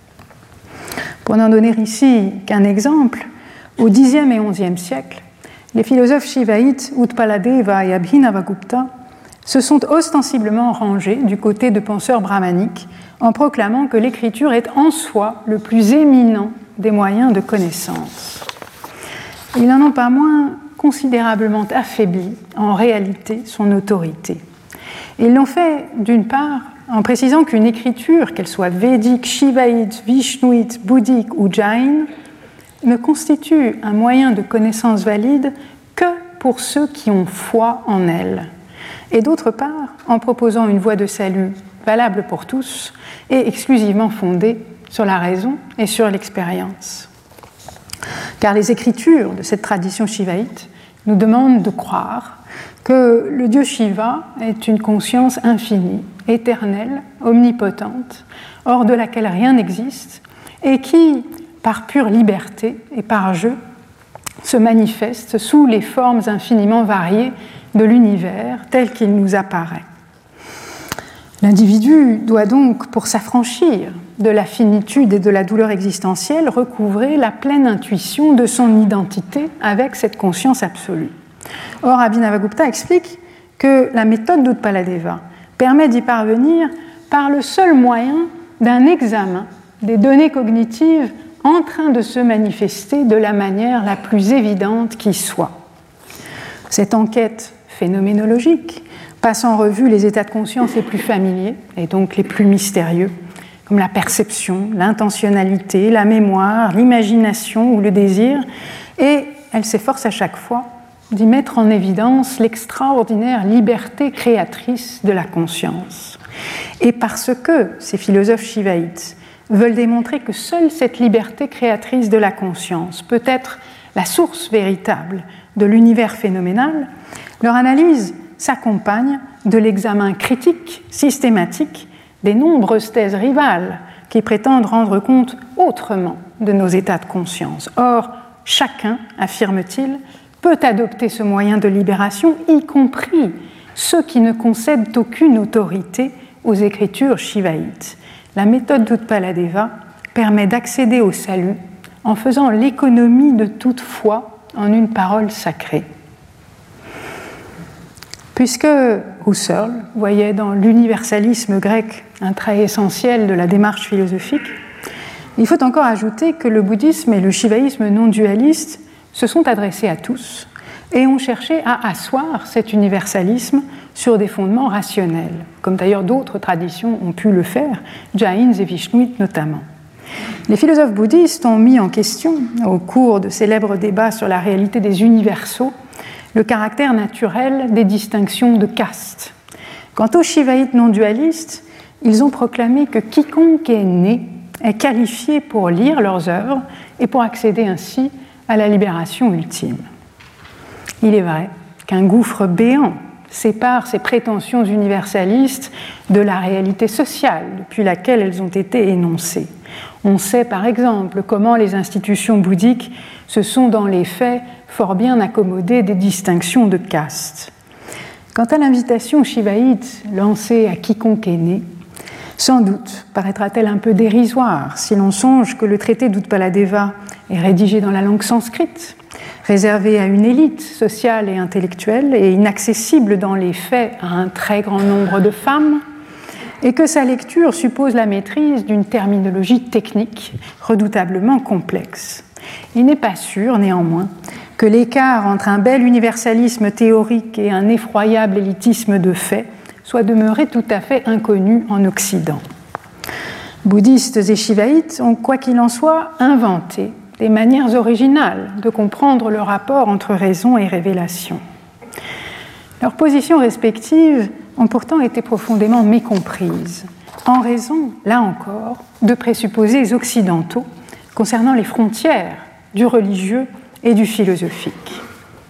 Pour n'en donner ici qu'un exemple, au Xe et XIe siècle, les philosophes shivaïtes Utpaladeva et Abhinavagupta se sont ostensiblement rangés du côté de penseurs brahmaniques en proclamant que l'écriture est en soi le plus éminent des moyens de connaissance. Ils n'en ont pas moins considérablement affaibli en réalité son autorité. Ils l'ont fait d'une part en précisant qu'une écriture, qu'elle soit védique, shivaïte, vishnuite, bouddhique ou jain, ne constitue un moyen de connaissance valide que pour ceux qui ont foi en elle. Et d'autre part, en proposant une voie de salut valable pour tous et exclusivement fondée sur la raison et sur l'expérience. Car les écritures de cette tradition shivaïte nous demandent de croire que le dieu Shiva est une conscience infinie, éternelle, omnipotente, hors de laquelle rien n'existe, et qui, par pure liberté et par jeu, se manifeste sous les formes infiniment variées de l'univers tel qu'il nous apparaît. L'individu doit donc, pour s'affranchir de la finitude et de la douleur existentielle, recouvrer la pleine intuition de son identité avec cette conscience absolue. Or, Abhinavagupta explique que la méthode d'Utpaladeva permet d'y parvenir par le seul moyen d'un examen des données cognitives en train de se manifester de la manière la plus évidente qui soit. Cette enquête phénoménologique passe en revue les états de conscience les plus familiers et donc les plus mystérieux, comme la perception, l'intentionnalité, la mémoire, l'imagination ou le désir, et elle s'efforce à chaque fois d'y mettre en évidence l'extraordinaire liberté créatrice de la conscience. Et parce que ces philosophes shivaïtes veulent démontrer que seule cette liberté créatrice de la conscience peut être la source véritable de l'univers phénoménal, leur analyse s'accompagne de l'examen critique, systématique, des nombreuses thèses rivales qui prétendent rendre compte autrement de nos états de conscience. Or, chacun, affirme-t-il, peut adopter ce moyen de libération, y compris ceux qui ne concèdent aucune autorité aux écritures shivaïtes. La méthode d'Utpaladeva permet d'accéder au salut en faisant l'économie de toute foi en une parole sacrée. Puisque Husserl voyait dans l'universalisme grec un trait essentiel de la démarche philosophique, il faut encore ajouter que le bouddhisme et le shivaïsme non dualiste se sont adressés à tous et ont cherché à asseoir cet universalisme sur des fondements rationnels, comme d'ailleurs d'autres traditions ont pu le faire, Jains et Vishnouites notamment. Les philosophes bouddhistes ont mis en question, au cours de célèbres débats sur la réalité des universaux, le caractère naturel des distinctions de castes. Quant aux shivaïtes non dualistes, ils ont proclamé que quiconque est né est qualifié pour lire leurs œuvres et pour accéder ainsi à la libération ultime. Il est vrai qu'un gouffre béant sépare ces prétentions universalistes de la réalité sociale depuis laquelle elles ont été énoncées. On sait par exemple comment les institutions bouddhiques se sont dans les faits fort bien accommodées des distinctions de castes. Quant à l'invitation shivaïte lancée à quiconque est né, sans doute paraîtra-t-elle un peu dérisoire si l'on songe que le traité d'Utpaladeva est rédigé dans la langue sanskrite, réservé à une élite sociale et intellectuelle et inaccessible dans les faits à un très grand nombre de femmes, et que sa lecture suppose la maîtrise d'une terminologie technique redoutablement complexe. Il n'est pas sûr, néanmoins, que l'écart entre un bel universalisme théorique et un effroyable élitisme de fait soit demeuré tout à fait inconnu en Occident. Bouddhistes et shivaïtes ont, quoi qu'il en soit, inventé des manières originales de comprendre le rapport entre raison et révélation. Leurs positions respectives ont pourtant été profondément mécomprises, en raison, là encore, de présupposés occidentaux concernant les frontières du religieux et du philosophique.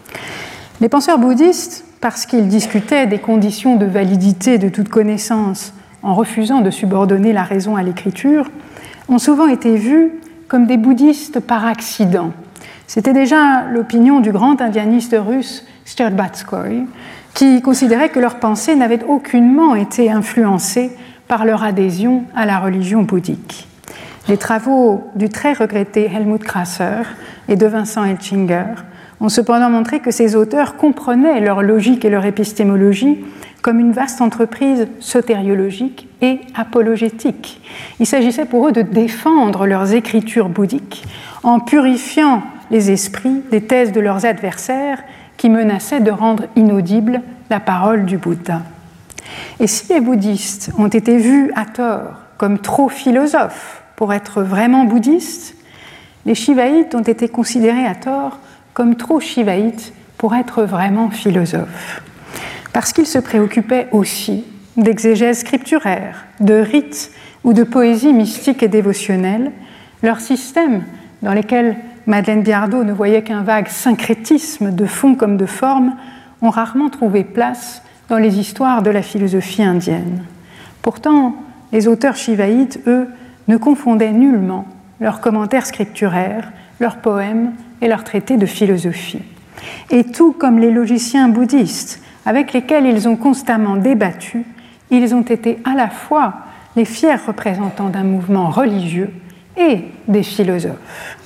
Les penseurs bouddhistes, parce qu'ils discutaient des conditions de validité de toute connaissance en refusant de subordonner la raison à l'écriture, ont souvent été vus comme des bouddhistes par accident. C'était déjà l'opinion du grand indianiste russe Shcherbatskoy, qui considérait que leurs pensées n'avaient aucunement été influencées par leur adhésion à la religion bouddhique. Les travaux du très regretté Helmut Krasser et de Vincent Eltschinger ont cependant montré que ces auteurs comprenaient leur logique et leur épistémologie comme une vaste entreprise sotériologique et apologétique. Il s'agissait pour eux de défendre leurs écritures bouddhiques en purifiant les esprits des thèses de leurs adversaires qui menaçaient de rendre inaudible la parole du Bouddha. Et si les bouddhistes ont été vus à tort comme trop philosophes pour être vraiment bouddhistes, les shivaïtes ont été considérés à tort comme trop shivaïtes pour être vraiment philosophes. Parce qu'ils se préoccupaient aussi d'exégèse scripturaire, de rites ou de poésie mystique et dévotionnelle, leur système, dans lesquels Madeleine Biardot ne voyait qu'un vague syncrétisme de fond comme de forme, ont rarement trouvé place dans les histoires de la philosophie indienne. Pourtant, les auteurs shivaïtes, eux, ne confondaient nullement leurs commentaires scripturaires, leurs poèmes et leurs traités de philosophie. Et tout comme les logiciens bouddhistes, avec lesquels ils ont constamment débattu, ils ont été à la fois les fiers représentants d'un mouvement religieux et des philosophes.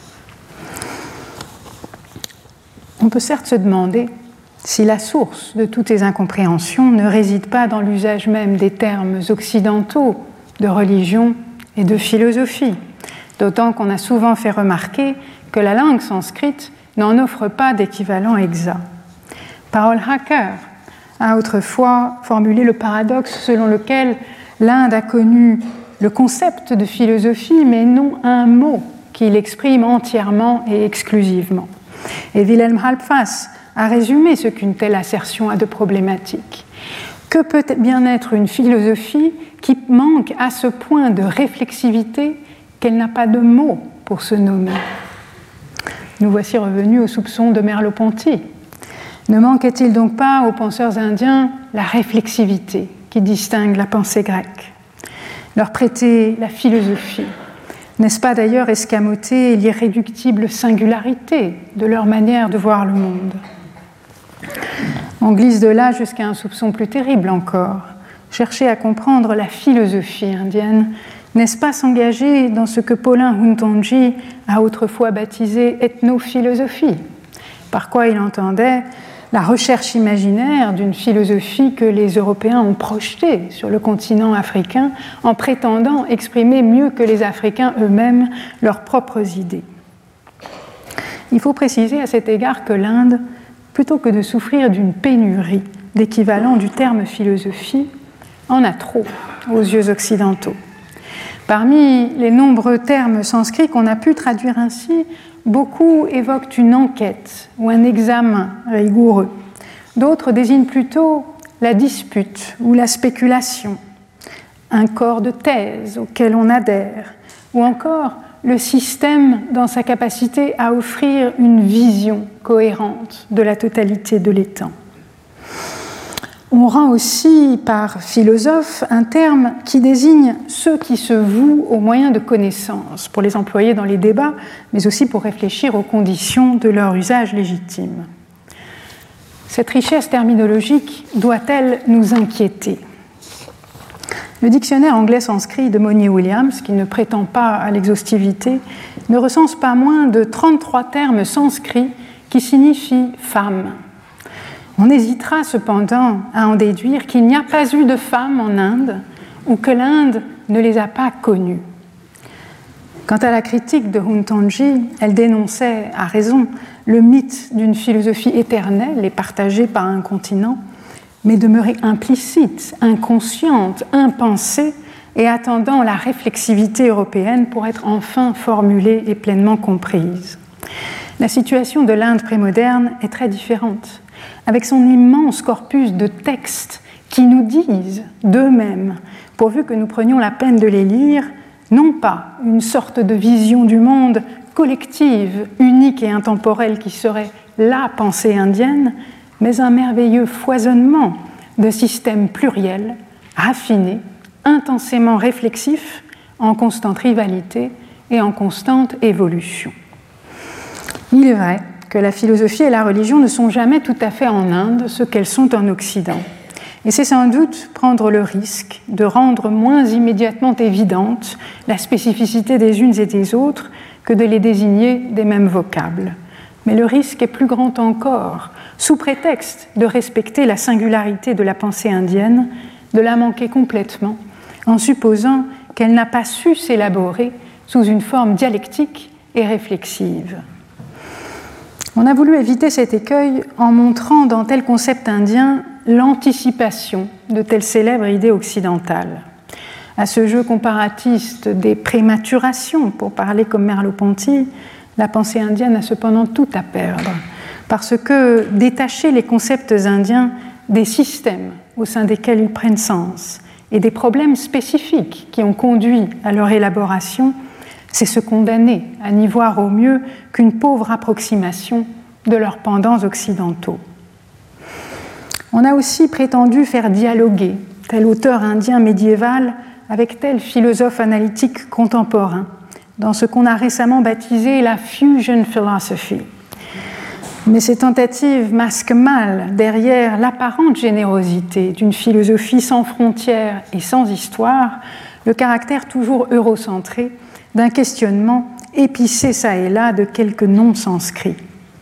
On peut certes se demander si la source de toutes ces incompréhensions ne réside pas dans l'usage même des termes occidentaux de religion et de philosophie, d'autant qu'on a souvent fait remarquer que la langue sanskrite n'en offre pas d'équivalent exact. Paul Hacker a autrefois formulé le paradoxe selon lequel l'Inde a connu le concept de philosophie, mais non un mot qui l'exprime entièrement et exclusivement. Et Wilhelm Halbfass a résumé ce qu'une telle assertion a de problématique. Que peut bien être une philosophie qui manque à ce point de réflexivité qu'elle n'a pas de mots pour se nommer? Nous voici revenus au soupçon de Merleau-Ponty. Ne manquait-il donc pas aux penseurs indiens la réflexivité qui distingue la pensée grecque? Leur prêter la philosophie, n'est-ce pas d'ailleurs escamoter l'irréductible singularité de leur manière de voir le monde? On glisse de là jusqu'à un soupçon plus terrible encore. Chercher à comprendre la philosophie indienne, n'est-ce pas s'engager dans ce que Paulin Huntonji a autrefois baptisé ethnophilosophie, par quoi il entendait la recherche imaginaire d'une philosophie que les Européens ont projetée sur le continent africain en prétendant exprimer mieux que les Africains eux-mêmes leurs propres idées. Il faut préciser à cet égard que l'Inde, plutôt que de souffrir d'une pénurie d'équivalent du terme philosophie, en a trop aux yeux occidentaux. Parmi les nombreux termes sanscrits qu'on a pu traduire ainsi, beaucoup évoquent une enquête ou un examen rigoureux. D'autres désignent plutôt la dispute ou la spéculation, un corps de thèse auquel on adhère, ou encore le système dans sa capacité à offrir une vision cohérente de la totalité de l'étang. On rend aussi par philosophe un terme qui désigne ceux qui se vouent aux moyens de connaissance, pour les employer dans les débats, mais aussi pour réfléchir aux conditions de leur usage légitime. Cette richesse terminologique doit-elle nous inquiéter ? Le dictionnaire anglais-sanskrit de Monier-Williams, qui ne prétend pas à l'exhaustivité, ne recense pas moins de 33 termes sanscrits qui signifient « femme ». On hésitera cependant à en déduire qu'il n'y a pas eu de femmes en Inde ou que l'Inde ne les a pas connues. Quant à la critique de Huntonji, elle dénonçait, à raison, le mythe d'une philosophie éternelle et partagée par un continent, mais demeurée implicite, inconsciente, impensée et attendant la réflexivité européenne pour être enfin formulée et pleinement comprise. La situation de l'Inde prémoderne est très différente, avec son immense corpus de textes qui nous disent d'eux-mêmes, pourvu que nous prenions la peine de les lire, non pas une sorte de vision du monde collective, unique et intemporelle qui serait la pensée indienne, mais un merveilleux foisonnement de systèmes pluriels, raffinés, intensément réflexifs, en constante rivalité et en constante évolution. Il est vrai que la philosophie et la religion ne sont jamais tout à fait en Inde ce qu'elles sont en Occident. Et c'est sans doute prendre le risque de rendre moins immédiatement évidente la spécificité des unes et des autres que de les désigner des mêmes vocables. Mais le risque est plus grand encore, sous prétexte de respecter la singularité de la pensée indienne, de la manquer complètement, en supposant qu'elle n'a pas su s'élaborer sous une forme dialectique et réflexive. On a voulu éviter cet écueil en montrant dans tel concept indien l'anticipation de telle célèbre idée occidentale. À ce jeu comparatiste des prématurations, pour parler comme Merleau-Ponty, la pensée indienne a cependant tout à perdre, parce que détacher les concepts indiens des systèmes au sein desquels ils prennent sens et des problèmes spécifiques qui ont conduit à leur élaboration, c'est se condamner à n'y voir au mieux qu'une pauvre approximation de leurs pendants occidentaux. On a aussi prétendu faire dialoguer tel auteur indien médiéval avec tel philosophe analytique contemporain, dans ce qu'on a récemment baptisé la fusion philosophy. Mais ces tentatives masquent mal, derrière l'apparente générosité d'une philosophie sans frontières et sans histoire, le caractère toujours eurocentré d'un questionnement épicé çà et là de quelques noms sanscrits.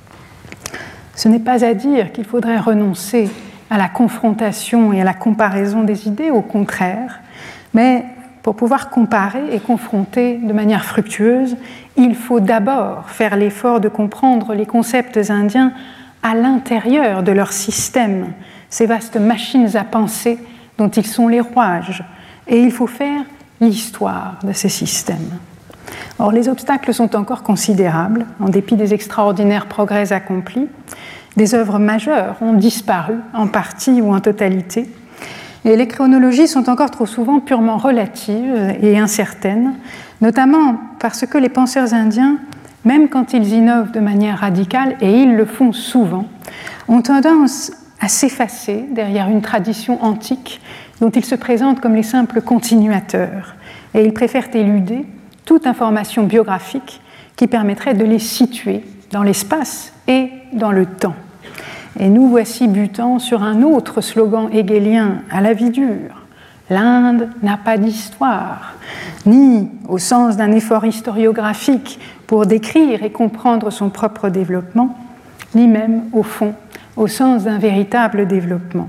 Ce n'est pas à dire qu'il faudrait renoncer à la confrontation et à la comparaison des idées, au contraire, mais pour pouvoir comparer et confronter de manière fructueuse, il faut d'abord faire l'effort de comprendre les concepts indiens à l'intérieur de leur système, ces vastes machines à penser dont ils sont les rouages, et il faut faire l'histoire de ces systèmes. Or, les obstacles sont encore considérables, en dépit des extraordinaires progrès accomplis. Des œuvres majeures ont disparu, en partie ou en totalité, et les chronologies sont encore trop souvent purement relatives et incertaines, notamment parce que les penseurs indiens, même quand ils innovent de manière radicale, et ils le font souvent, ont tendance à s'effacer derrière une tradition antique dont ils se présentent comme les simples continuateurs, et ils préfèrent éluder toute information biographique qui permettrait de les situer dans l'espace et dans le temps. Et nous voici butant sur un autre slogan hegelien à la vie dure. L'Inde n'a pas d'histoire, ni au sens d'un effort historiographique pour décrire et comprendre son propre développement, ni même, au fond, au sens d'un véritable développement.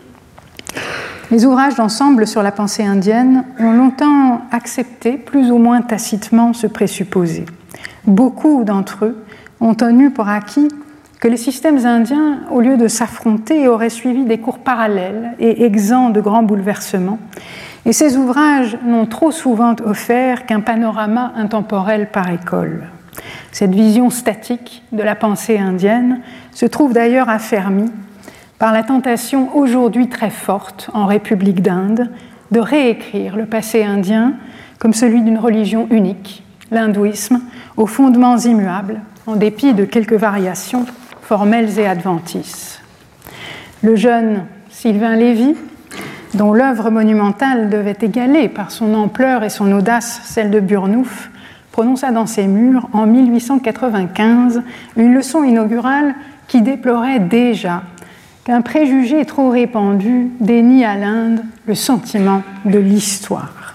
Les ouvrages d'ensemble sur la pensée indienne ont longtemps accepté, plus ou moins tacitement, ce présupposé. Beaucoup d'entre eux ont tenu pour acquis que les systèmes indiens, au lieu de s'affronter, auraient suivi des cours parallèles et exempts de grands bouleversements. Et ces ouvrages n'ont trop souvent offert qu'un panorama intemporel par école. Cette vision statique de la pensée indienne se trouve d'ailleurs affermie par la tentation aujourd'hui très forte en République d'Inde de réécrire le passé indien comme celui d'une religion unique, l'hindouisme, aux fondements immuables, en dépit de quelques variations formelles et adventices. Le jeune Sylvain Lévy, dont l'œuvre monumentale devait égaler par son ampleur et son audace celle de Burnouf, prononça dans ses murs, en 1895, une leçon inaugurale qui déplorait déjà qu'un préjugé trop répandu dénie à l'Inde le sentiment de l'histoire.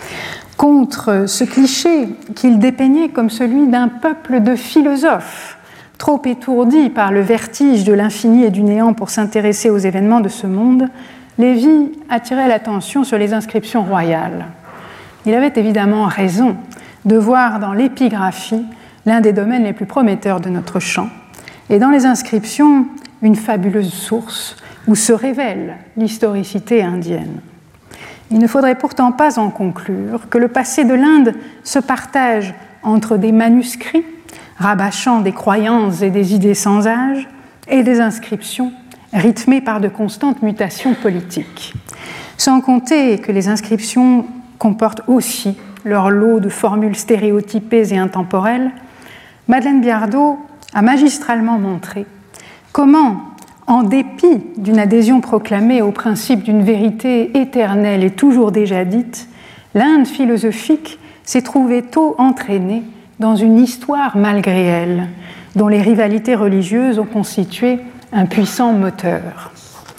Contre ce cliché qu'il dépeignait comme celui d'un peuple de philosophes, trop étourdis par le vertige de l'infini et du néant pour s'intéresser aux événements de ce monde, Lévy attirait l'attention sur les inscriptions royales. Il avait évidemment raison de voir dans l'épigraphie l'un des domaines les plus prometteurs de notre champ, et dans les inscriptions une fabuleuse source où se révèle l'historicité indienne. Il ne faudrait pourtant pas en conclure que le passé de l'Inde se partage entre des manuscrits rabâchant des croyances et des idées sans âge, et des inscriptions rythmées par de constantes mutations politiques. Sans compter que les inscriptions comportent aussi leur lot de formules stéréotypées et intemporelles, Madeleine Biardot a magistralement montré comment, en dépit d'une adhésion proclamée au principe d'une vérité éternelle et toujours déjà dite, l'Inde philosophique s'est trouvée tôt entraînée dans une histoire malgré elle, dont les rivalités religieuses ont constitué un puissant moteur.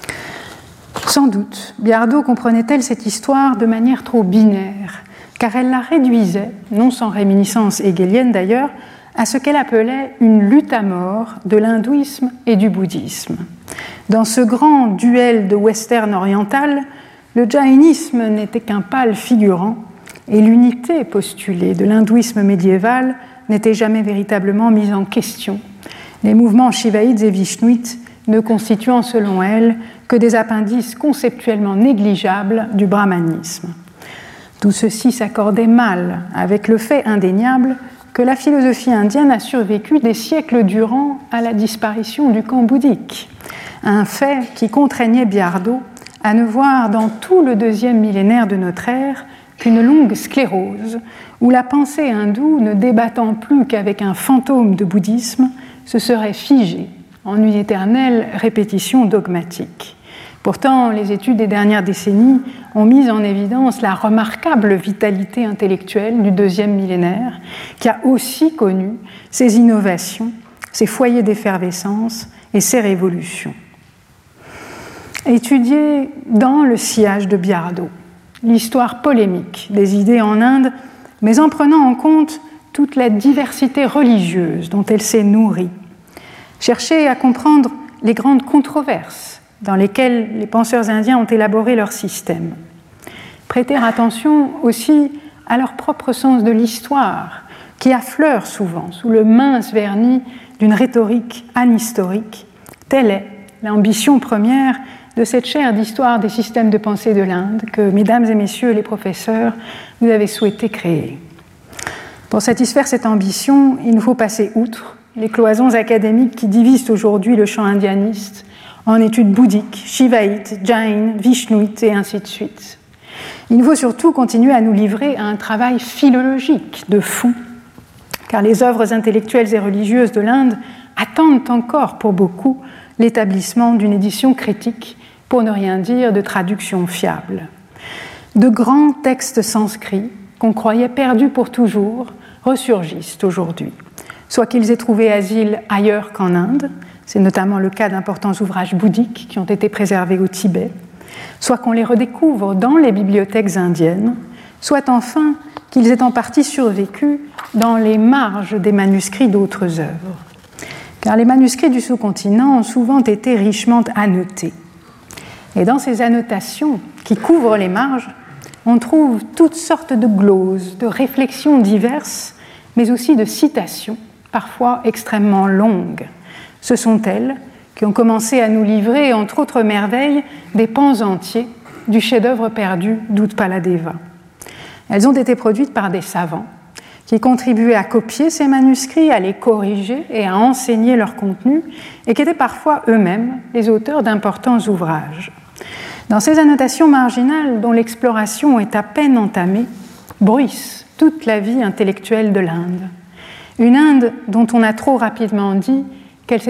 Sans doute, Biardot comprenait-elle cette histoire de manière trop binaire, car elle la réduisait, non sans réminiscence hegelienne d'ailleurs, à ce qu'elle appelait une lutte à mort de l'hindouisme et du bouddhisme. Dans ce grand duel de western oriental, le jaïnisme n'était qu'un pâle figurant, et l'unité postulée de l'hindouisme médiéval n'était jamais véritablement mise en question, les mouvements shivaïtes et vishnouites ne constituant selon elle que des appendices conceptuellement négligeables du brahmanisme. Tout ceci s'accordait mal avec le fait indéniable que la philosophie indienne a survécu des siècles durant à la disparition du camp bouddhique, un fait qui contraignait Biardot à ne voir dans tout le deuxième millénaire de notre ère qu'une longue sclérose, où la pensée hindoue, ne débattant plus qu'avec un fantôme de bouddhisme, se serait figée en une éternelle répétition dogmatique. Pourtant, les études des dernières décennies ont mis en évidence la remarquable vitalité intellectuelle du deuxième millénaire, qui a aussi connu ses innovations, ses foyers d'effervescence et ses révolutions. Étudier dans le sillage de Biardot l'histoire polémique des idées en Inde, mais en prenant en compte toute la diversité religieuse dont elle s'est nourrie. Chercher à comprendre les grandes controverses dans lesquelles les penseurs indiens ont élaboré leur système. Prêter attention aussi à leur propre sens de l'histoire, qui affleure souvent sous le mince vernis d'une rhétorique anhistorique Telle est l'ambition première de cette chaire d'histoire des systèmes de pensée de l'Inde que, mesdames et messieurs les professeurs, vous avez souhaité créer. Pour satisfaire cette ambition, il nous faut passer outre les cloisons académiques qui divisent aujourd'hui le champ indianiste en études bouddhiques, shivaïtes, jain, vishnuites et ainsi de suite. Il nous faut surtout continuer à nous livrer à un travail philologique de fond, car les œuvres intellectuelles et religieuses de l'Inde attendent encore pour beaucoup l'établissement d'une édition critique, pour ne rien dire de traduction fiable. De grands textes sanscrits qu'on croyait perdus pour toujours ressurgissent aujourd'hui, soit qu'ils aient trouvé asile ailleurs qu'en Inde, c'est notamment le cas d'importants ouvrages bouddhiques qui ont été préservés au Tibet, soit qu'on les redécouvre dans les bibliothèques indiennes, soit enfin qu'ils aient en partie survécu dans les marges des manuscrits d'autres œuvres. Car les manuscrits du sous-continent ont souvent été richement annotés. Et dans ces annotations qui couvrent les marges, on trouve toutes sortes de gloses, de réflexions diverses, mais aussi de citations, parfois extrêmement longues. Ce sont elles qui ont commencé à nous livrer, entre autres merveilles, des pans entiers du chef-d'œuvre perdu d'Utpaladeva. Elles ont été produites par des savants qui contribuaient à copier ces manuscrits, à les corriger et à enseigner leur contenu, et qui étaient parfois eux-mêmes les auteurs d'importants ouvrages. Dans ces annotations marginales, dont l'exploration est à peine entamée, bruisse toute la vie intellectuelle de l'Inde. Une Inde dont on a trop rapidement dit qu'elle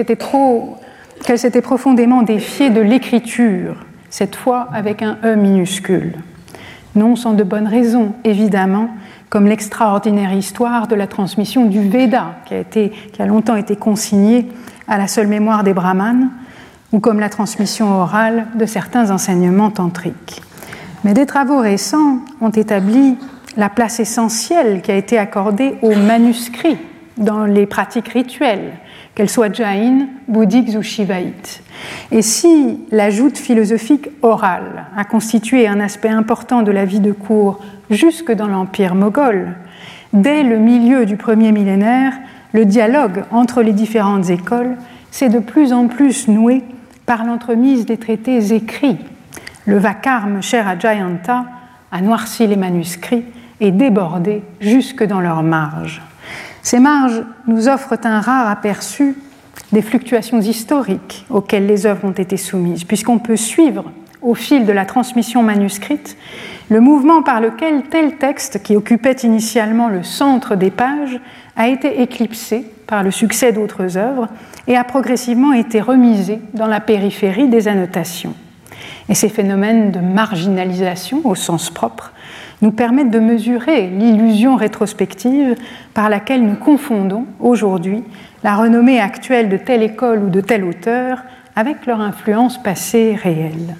s'était profondément défiée de l'écriture, cette fois avec un E minuscule. Non sans de bonnes raisons, évidemment, comme l'extraordinaire histoire de la transmission du Veda, qui a longtemps été consignée à la seule mémoire des brahmanes, ou comme la transmission orale de certains enseignements tantriques. Mais des travaux récents ont établi la place essentielle qui a été accordée aux manuscrits dans les pratiques rituelles, qu'elles soient jaïnes, bouddhiques ou shivaïtes. Et si l'ajout philosophique oral a constitué un aspect important de la vie de cour jusque dans l'Empire moghol, dès le milieu du premier millénaire, le dialogue entre les différentes écoles s'est de plus en plus noué par l'entremise des traités écrits. Le vacarme cher à Jayanta a noirci les manuscrits et débordé jusque dans leurs marges. Ces marges nous offrent un rare aperçu des fluctuations historiques auxquelles les œuvres ont été soumises, puisqu'on peut suivre, au fil de la transmission manuscrite, le mouvement par lequel tel texte, qui occupait initialement le centre des pages, a été éclipsé par le succès d'autres œuvres et a progressivement été remisé dans la périphérie des annotations. Et ces phénomènes de marginalisation, au sens propre, nous permettent de mesurer l'illusion rétrospective par laquelle nous confondons aujourd'hui la renommée actuelle de telle école ou de tel auteur avec leur influence passée réelle.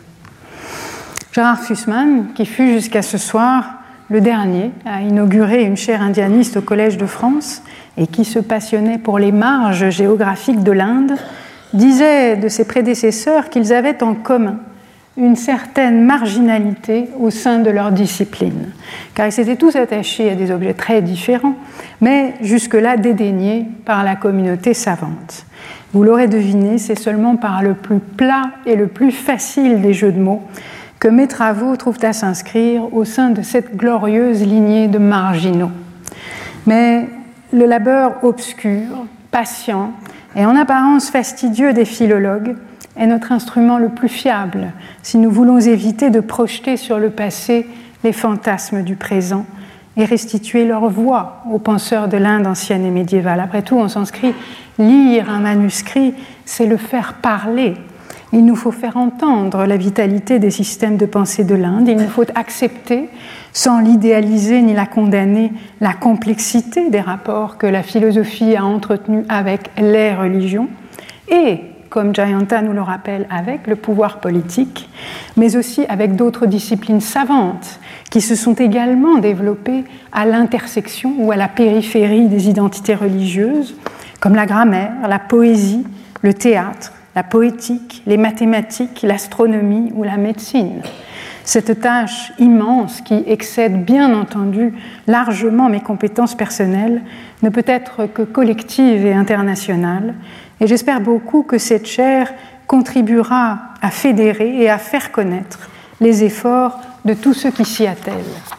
Gerhard Fussmann, qui fut jusqu'à ce soir le dernier à inaugurer une chaire indianiste au Collège de France et qui se passionnait pour les marges géographiques de l'Inde, disait de ses prédécesseurs qu'ils avaient en commun une certaine marginalité au sein de leur discipline, car ils s'étaient tous attachés à des objets très différents, mais jusque-là dédaignés par la communauté savante. Vous l'aurez deviné, c'est seulement par le plus plat et le plus facile des jeux de mots que mes travaux trouvent à s'inscrire au sein de cette glorieuse lignée de marginaux. Mais le labeur obscur, patient et en apparence fastidieux des philologues est notre instrument le plus fiable si nous voulons éviter de projeter sur le passé les fantasmes du présent et restituer leur voix aux penseurs de l'Inde ancienne et médiévale. Après tout, en sanskrit, lire un manuscrit, c'est le faire parler. Il nous faut faire entendre la vitalité des systèmes de pensée de l'Inde. Il nous faut accepter, sans l'idéaliser ni la condamner, la complexité des rapports que la philosophie a entretenus avec les religions et, comme Jayanta nous le rappelle, avec le pouvoir politique, mais aussi avec d'autres disciplines savantes qui se sont également développées à l'intersection ou à la périphérie des identités religieuses, comme la grammaire, la poésie, le théâtre, la poétique, les mathématiques, l'astronomie ou la médecine. Cette tâche immense qui excède bien entendu largement mes compétences personnelles ne peut être que collective et internationale, et j'espère beaucoup que cette chaire contribuera à fédérer et à faire connaître les efforts de tous ceux qui s'y attellent.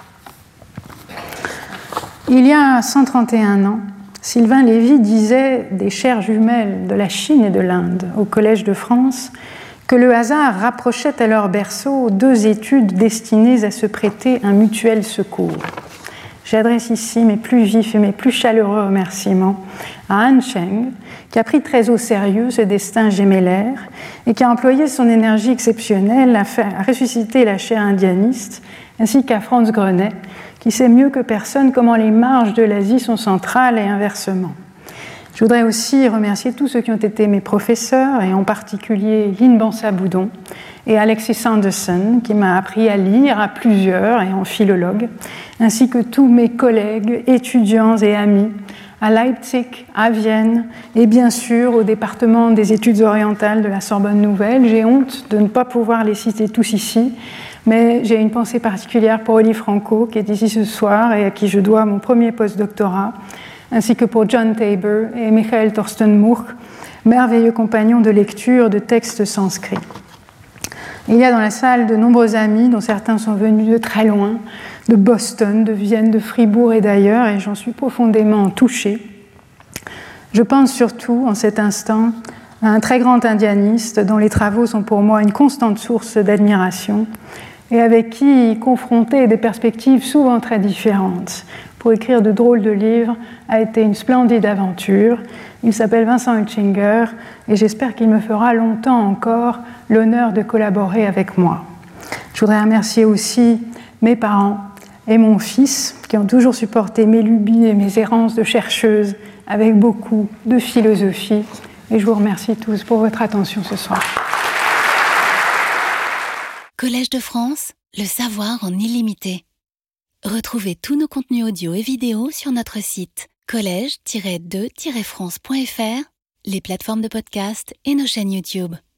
Il y a 131 ans, Sylvain Lévy disait des chaires jumelles de la Chine et de l'Inde au Collège de France que le hasard rapprochait à leur berceau deux études destinées à se prêter un mutuel secours. J'adresse ici mes plus vifs et mes plus chaleureux remerciements à Han Cheng, qui a pris très au sérieux ce destin gémellaire et qui a employé son énergie exceptionnelle à ressusciter la chaire indianiste, ainsi qu'à Franz Grenet, qui sait mieux que personne comment les marges de l'Asie sont centrales et inversement. Je voudrais aussi remercier tous ceux qui ont été mes professeurs, et en particulier Lynn Bansa-Boudon et Alexis Sanderson, qui m'a appris à lire à plusieurs et en philologue, ainsi que tous mes collègues, étudiants et amis, à Leipzig, à Vienne et bien sûr au département des études orientales de la Sorbonne Nouvelle. J'ai honte de ne pas pouvoir les citer tous ici, mais j'ai une pensée particulière pour Olive Franco, qui est ici ce soir et à qui je dois mon premier post-doctorat, ainsi que pour John Tabor et Michael Torstenmuch, merveilleux compagnons de lecture de textes sanscrits. Il y a dans la salle de nombreux amis, dont certains sont venus de très loin, de Boston, de Vienne, de Fribourg et d'ailleurs, et j'en suis profondément touchée. Je pense surtout, en cet instant, à un très grand indianiste dont les travaux sont pour moi une constante source d'admiration et avec qui confronter des perspectives souvent très différentes pour écrire de drôles de livres a été une splendide aventure. Il s'appelle Vincent Hutchinger et j'espère qu'il me fera longtemps encore l'honneur de collaborer avec moi. Je voudrais remercier aussi mes parents et mon fils qui ont toujours supporté mes lubies et mes errances de chercheuse avec beaucoup de philosophie. Et je vous remercie tous pour votre attention ce soir. Collège de France, le savoir en illimité. Retrouvez tous nos contenus audio et vidéo sur notre site collège-2-france.fr, les plateformes de podcast et nos chaînes YouTube.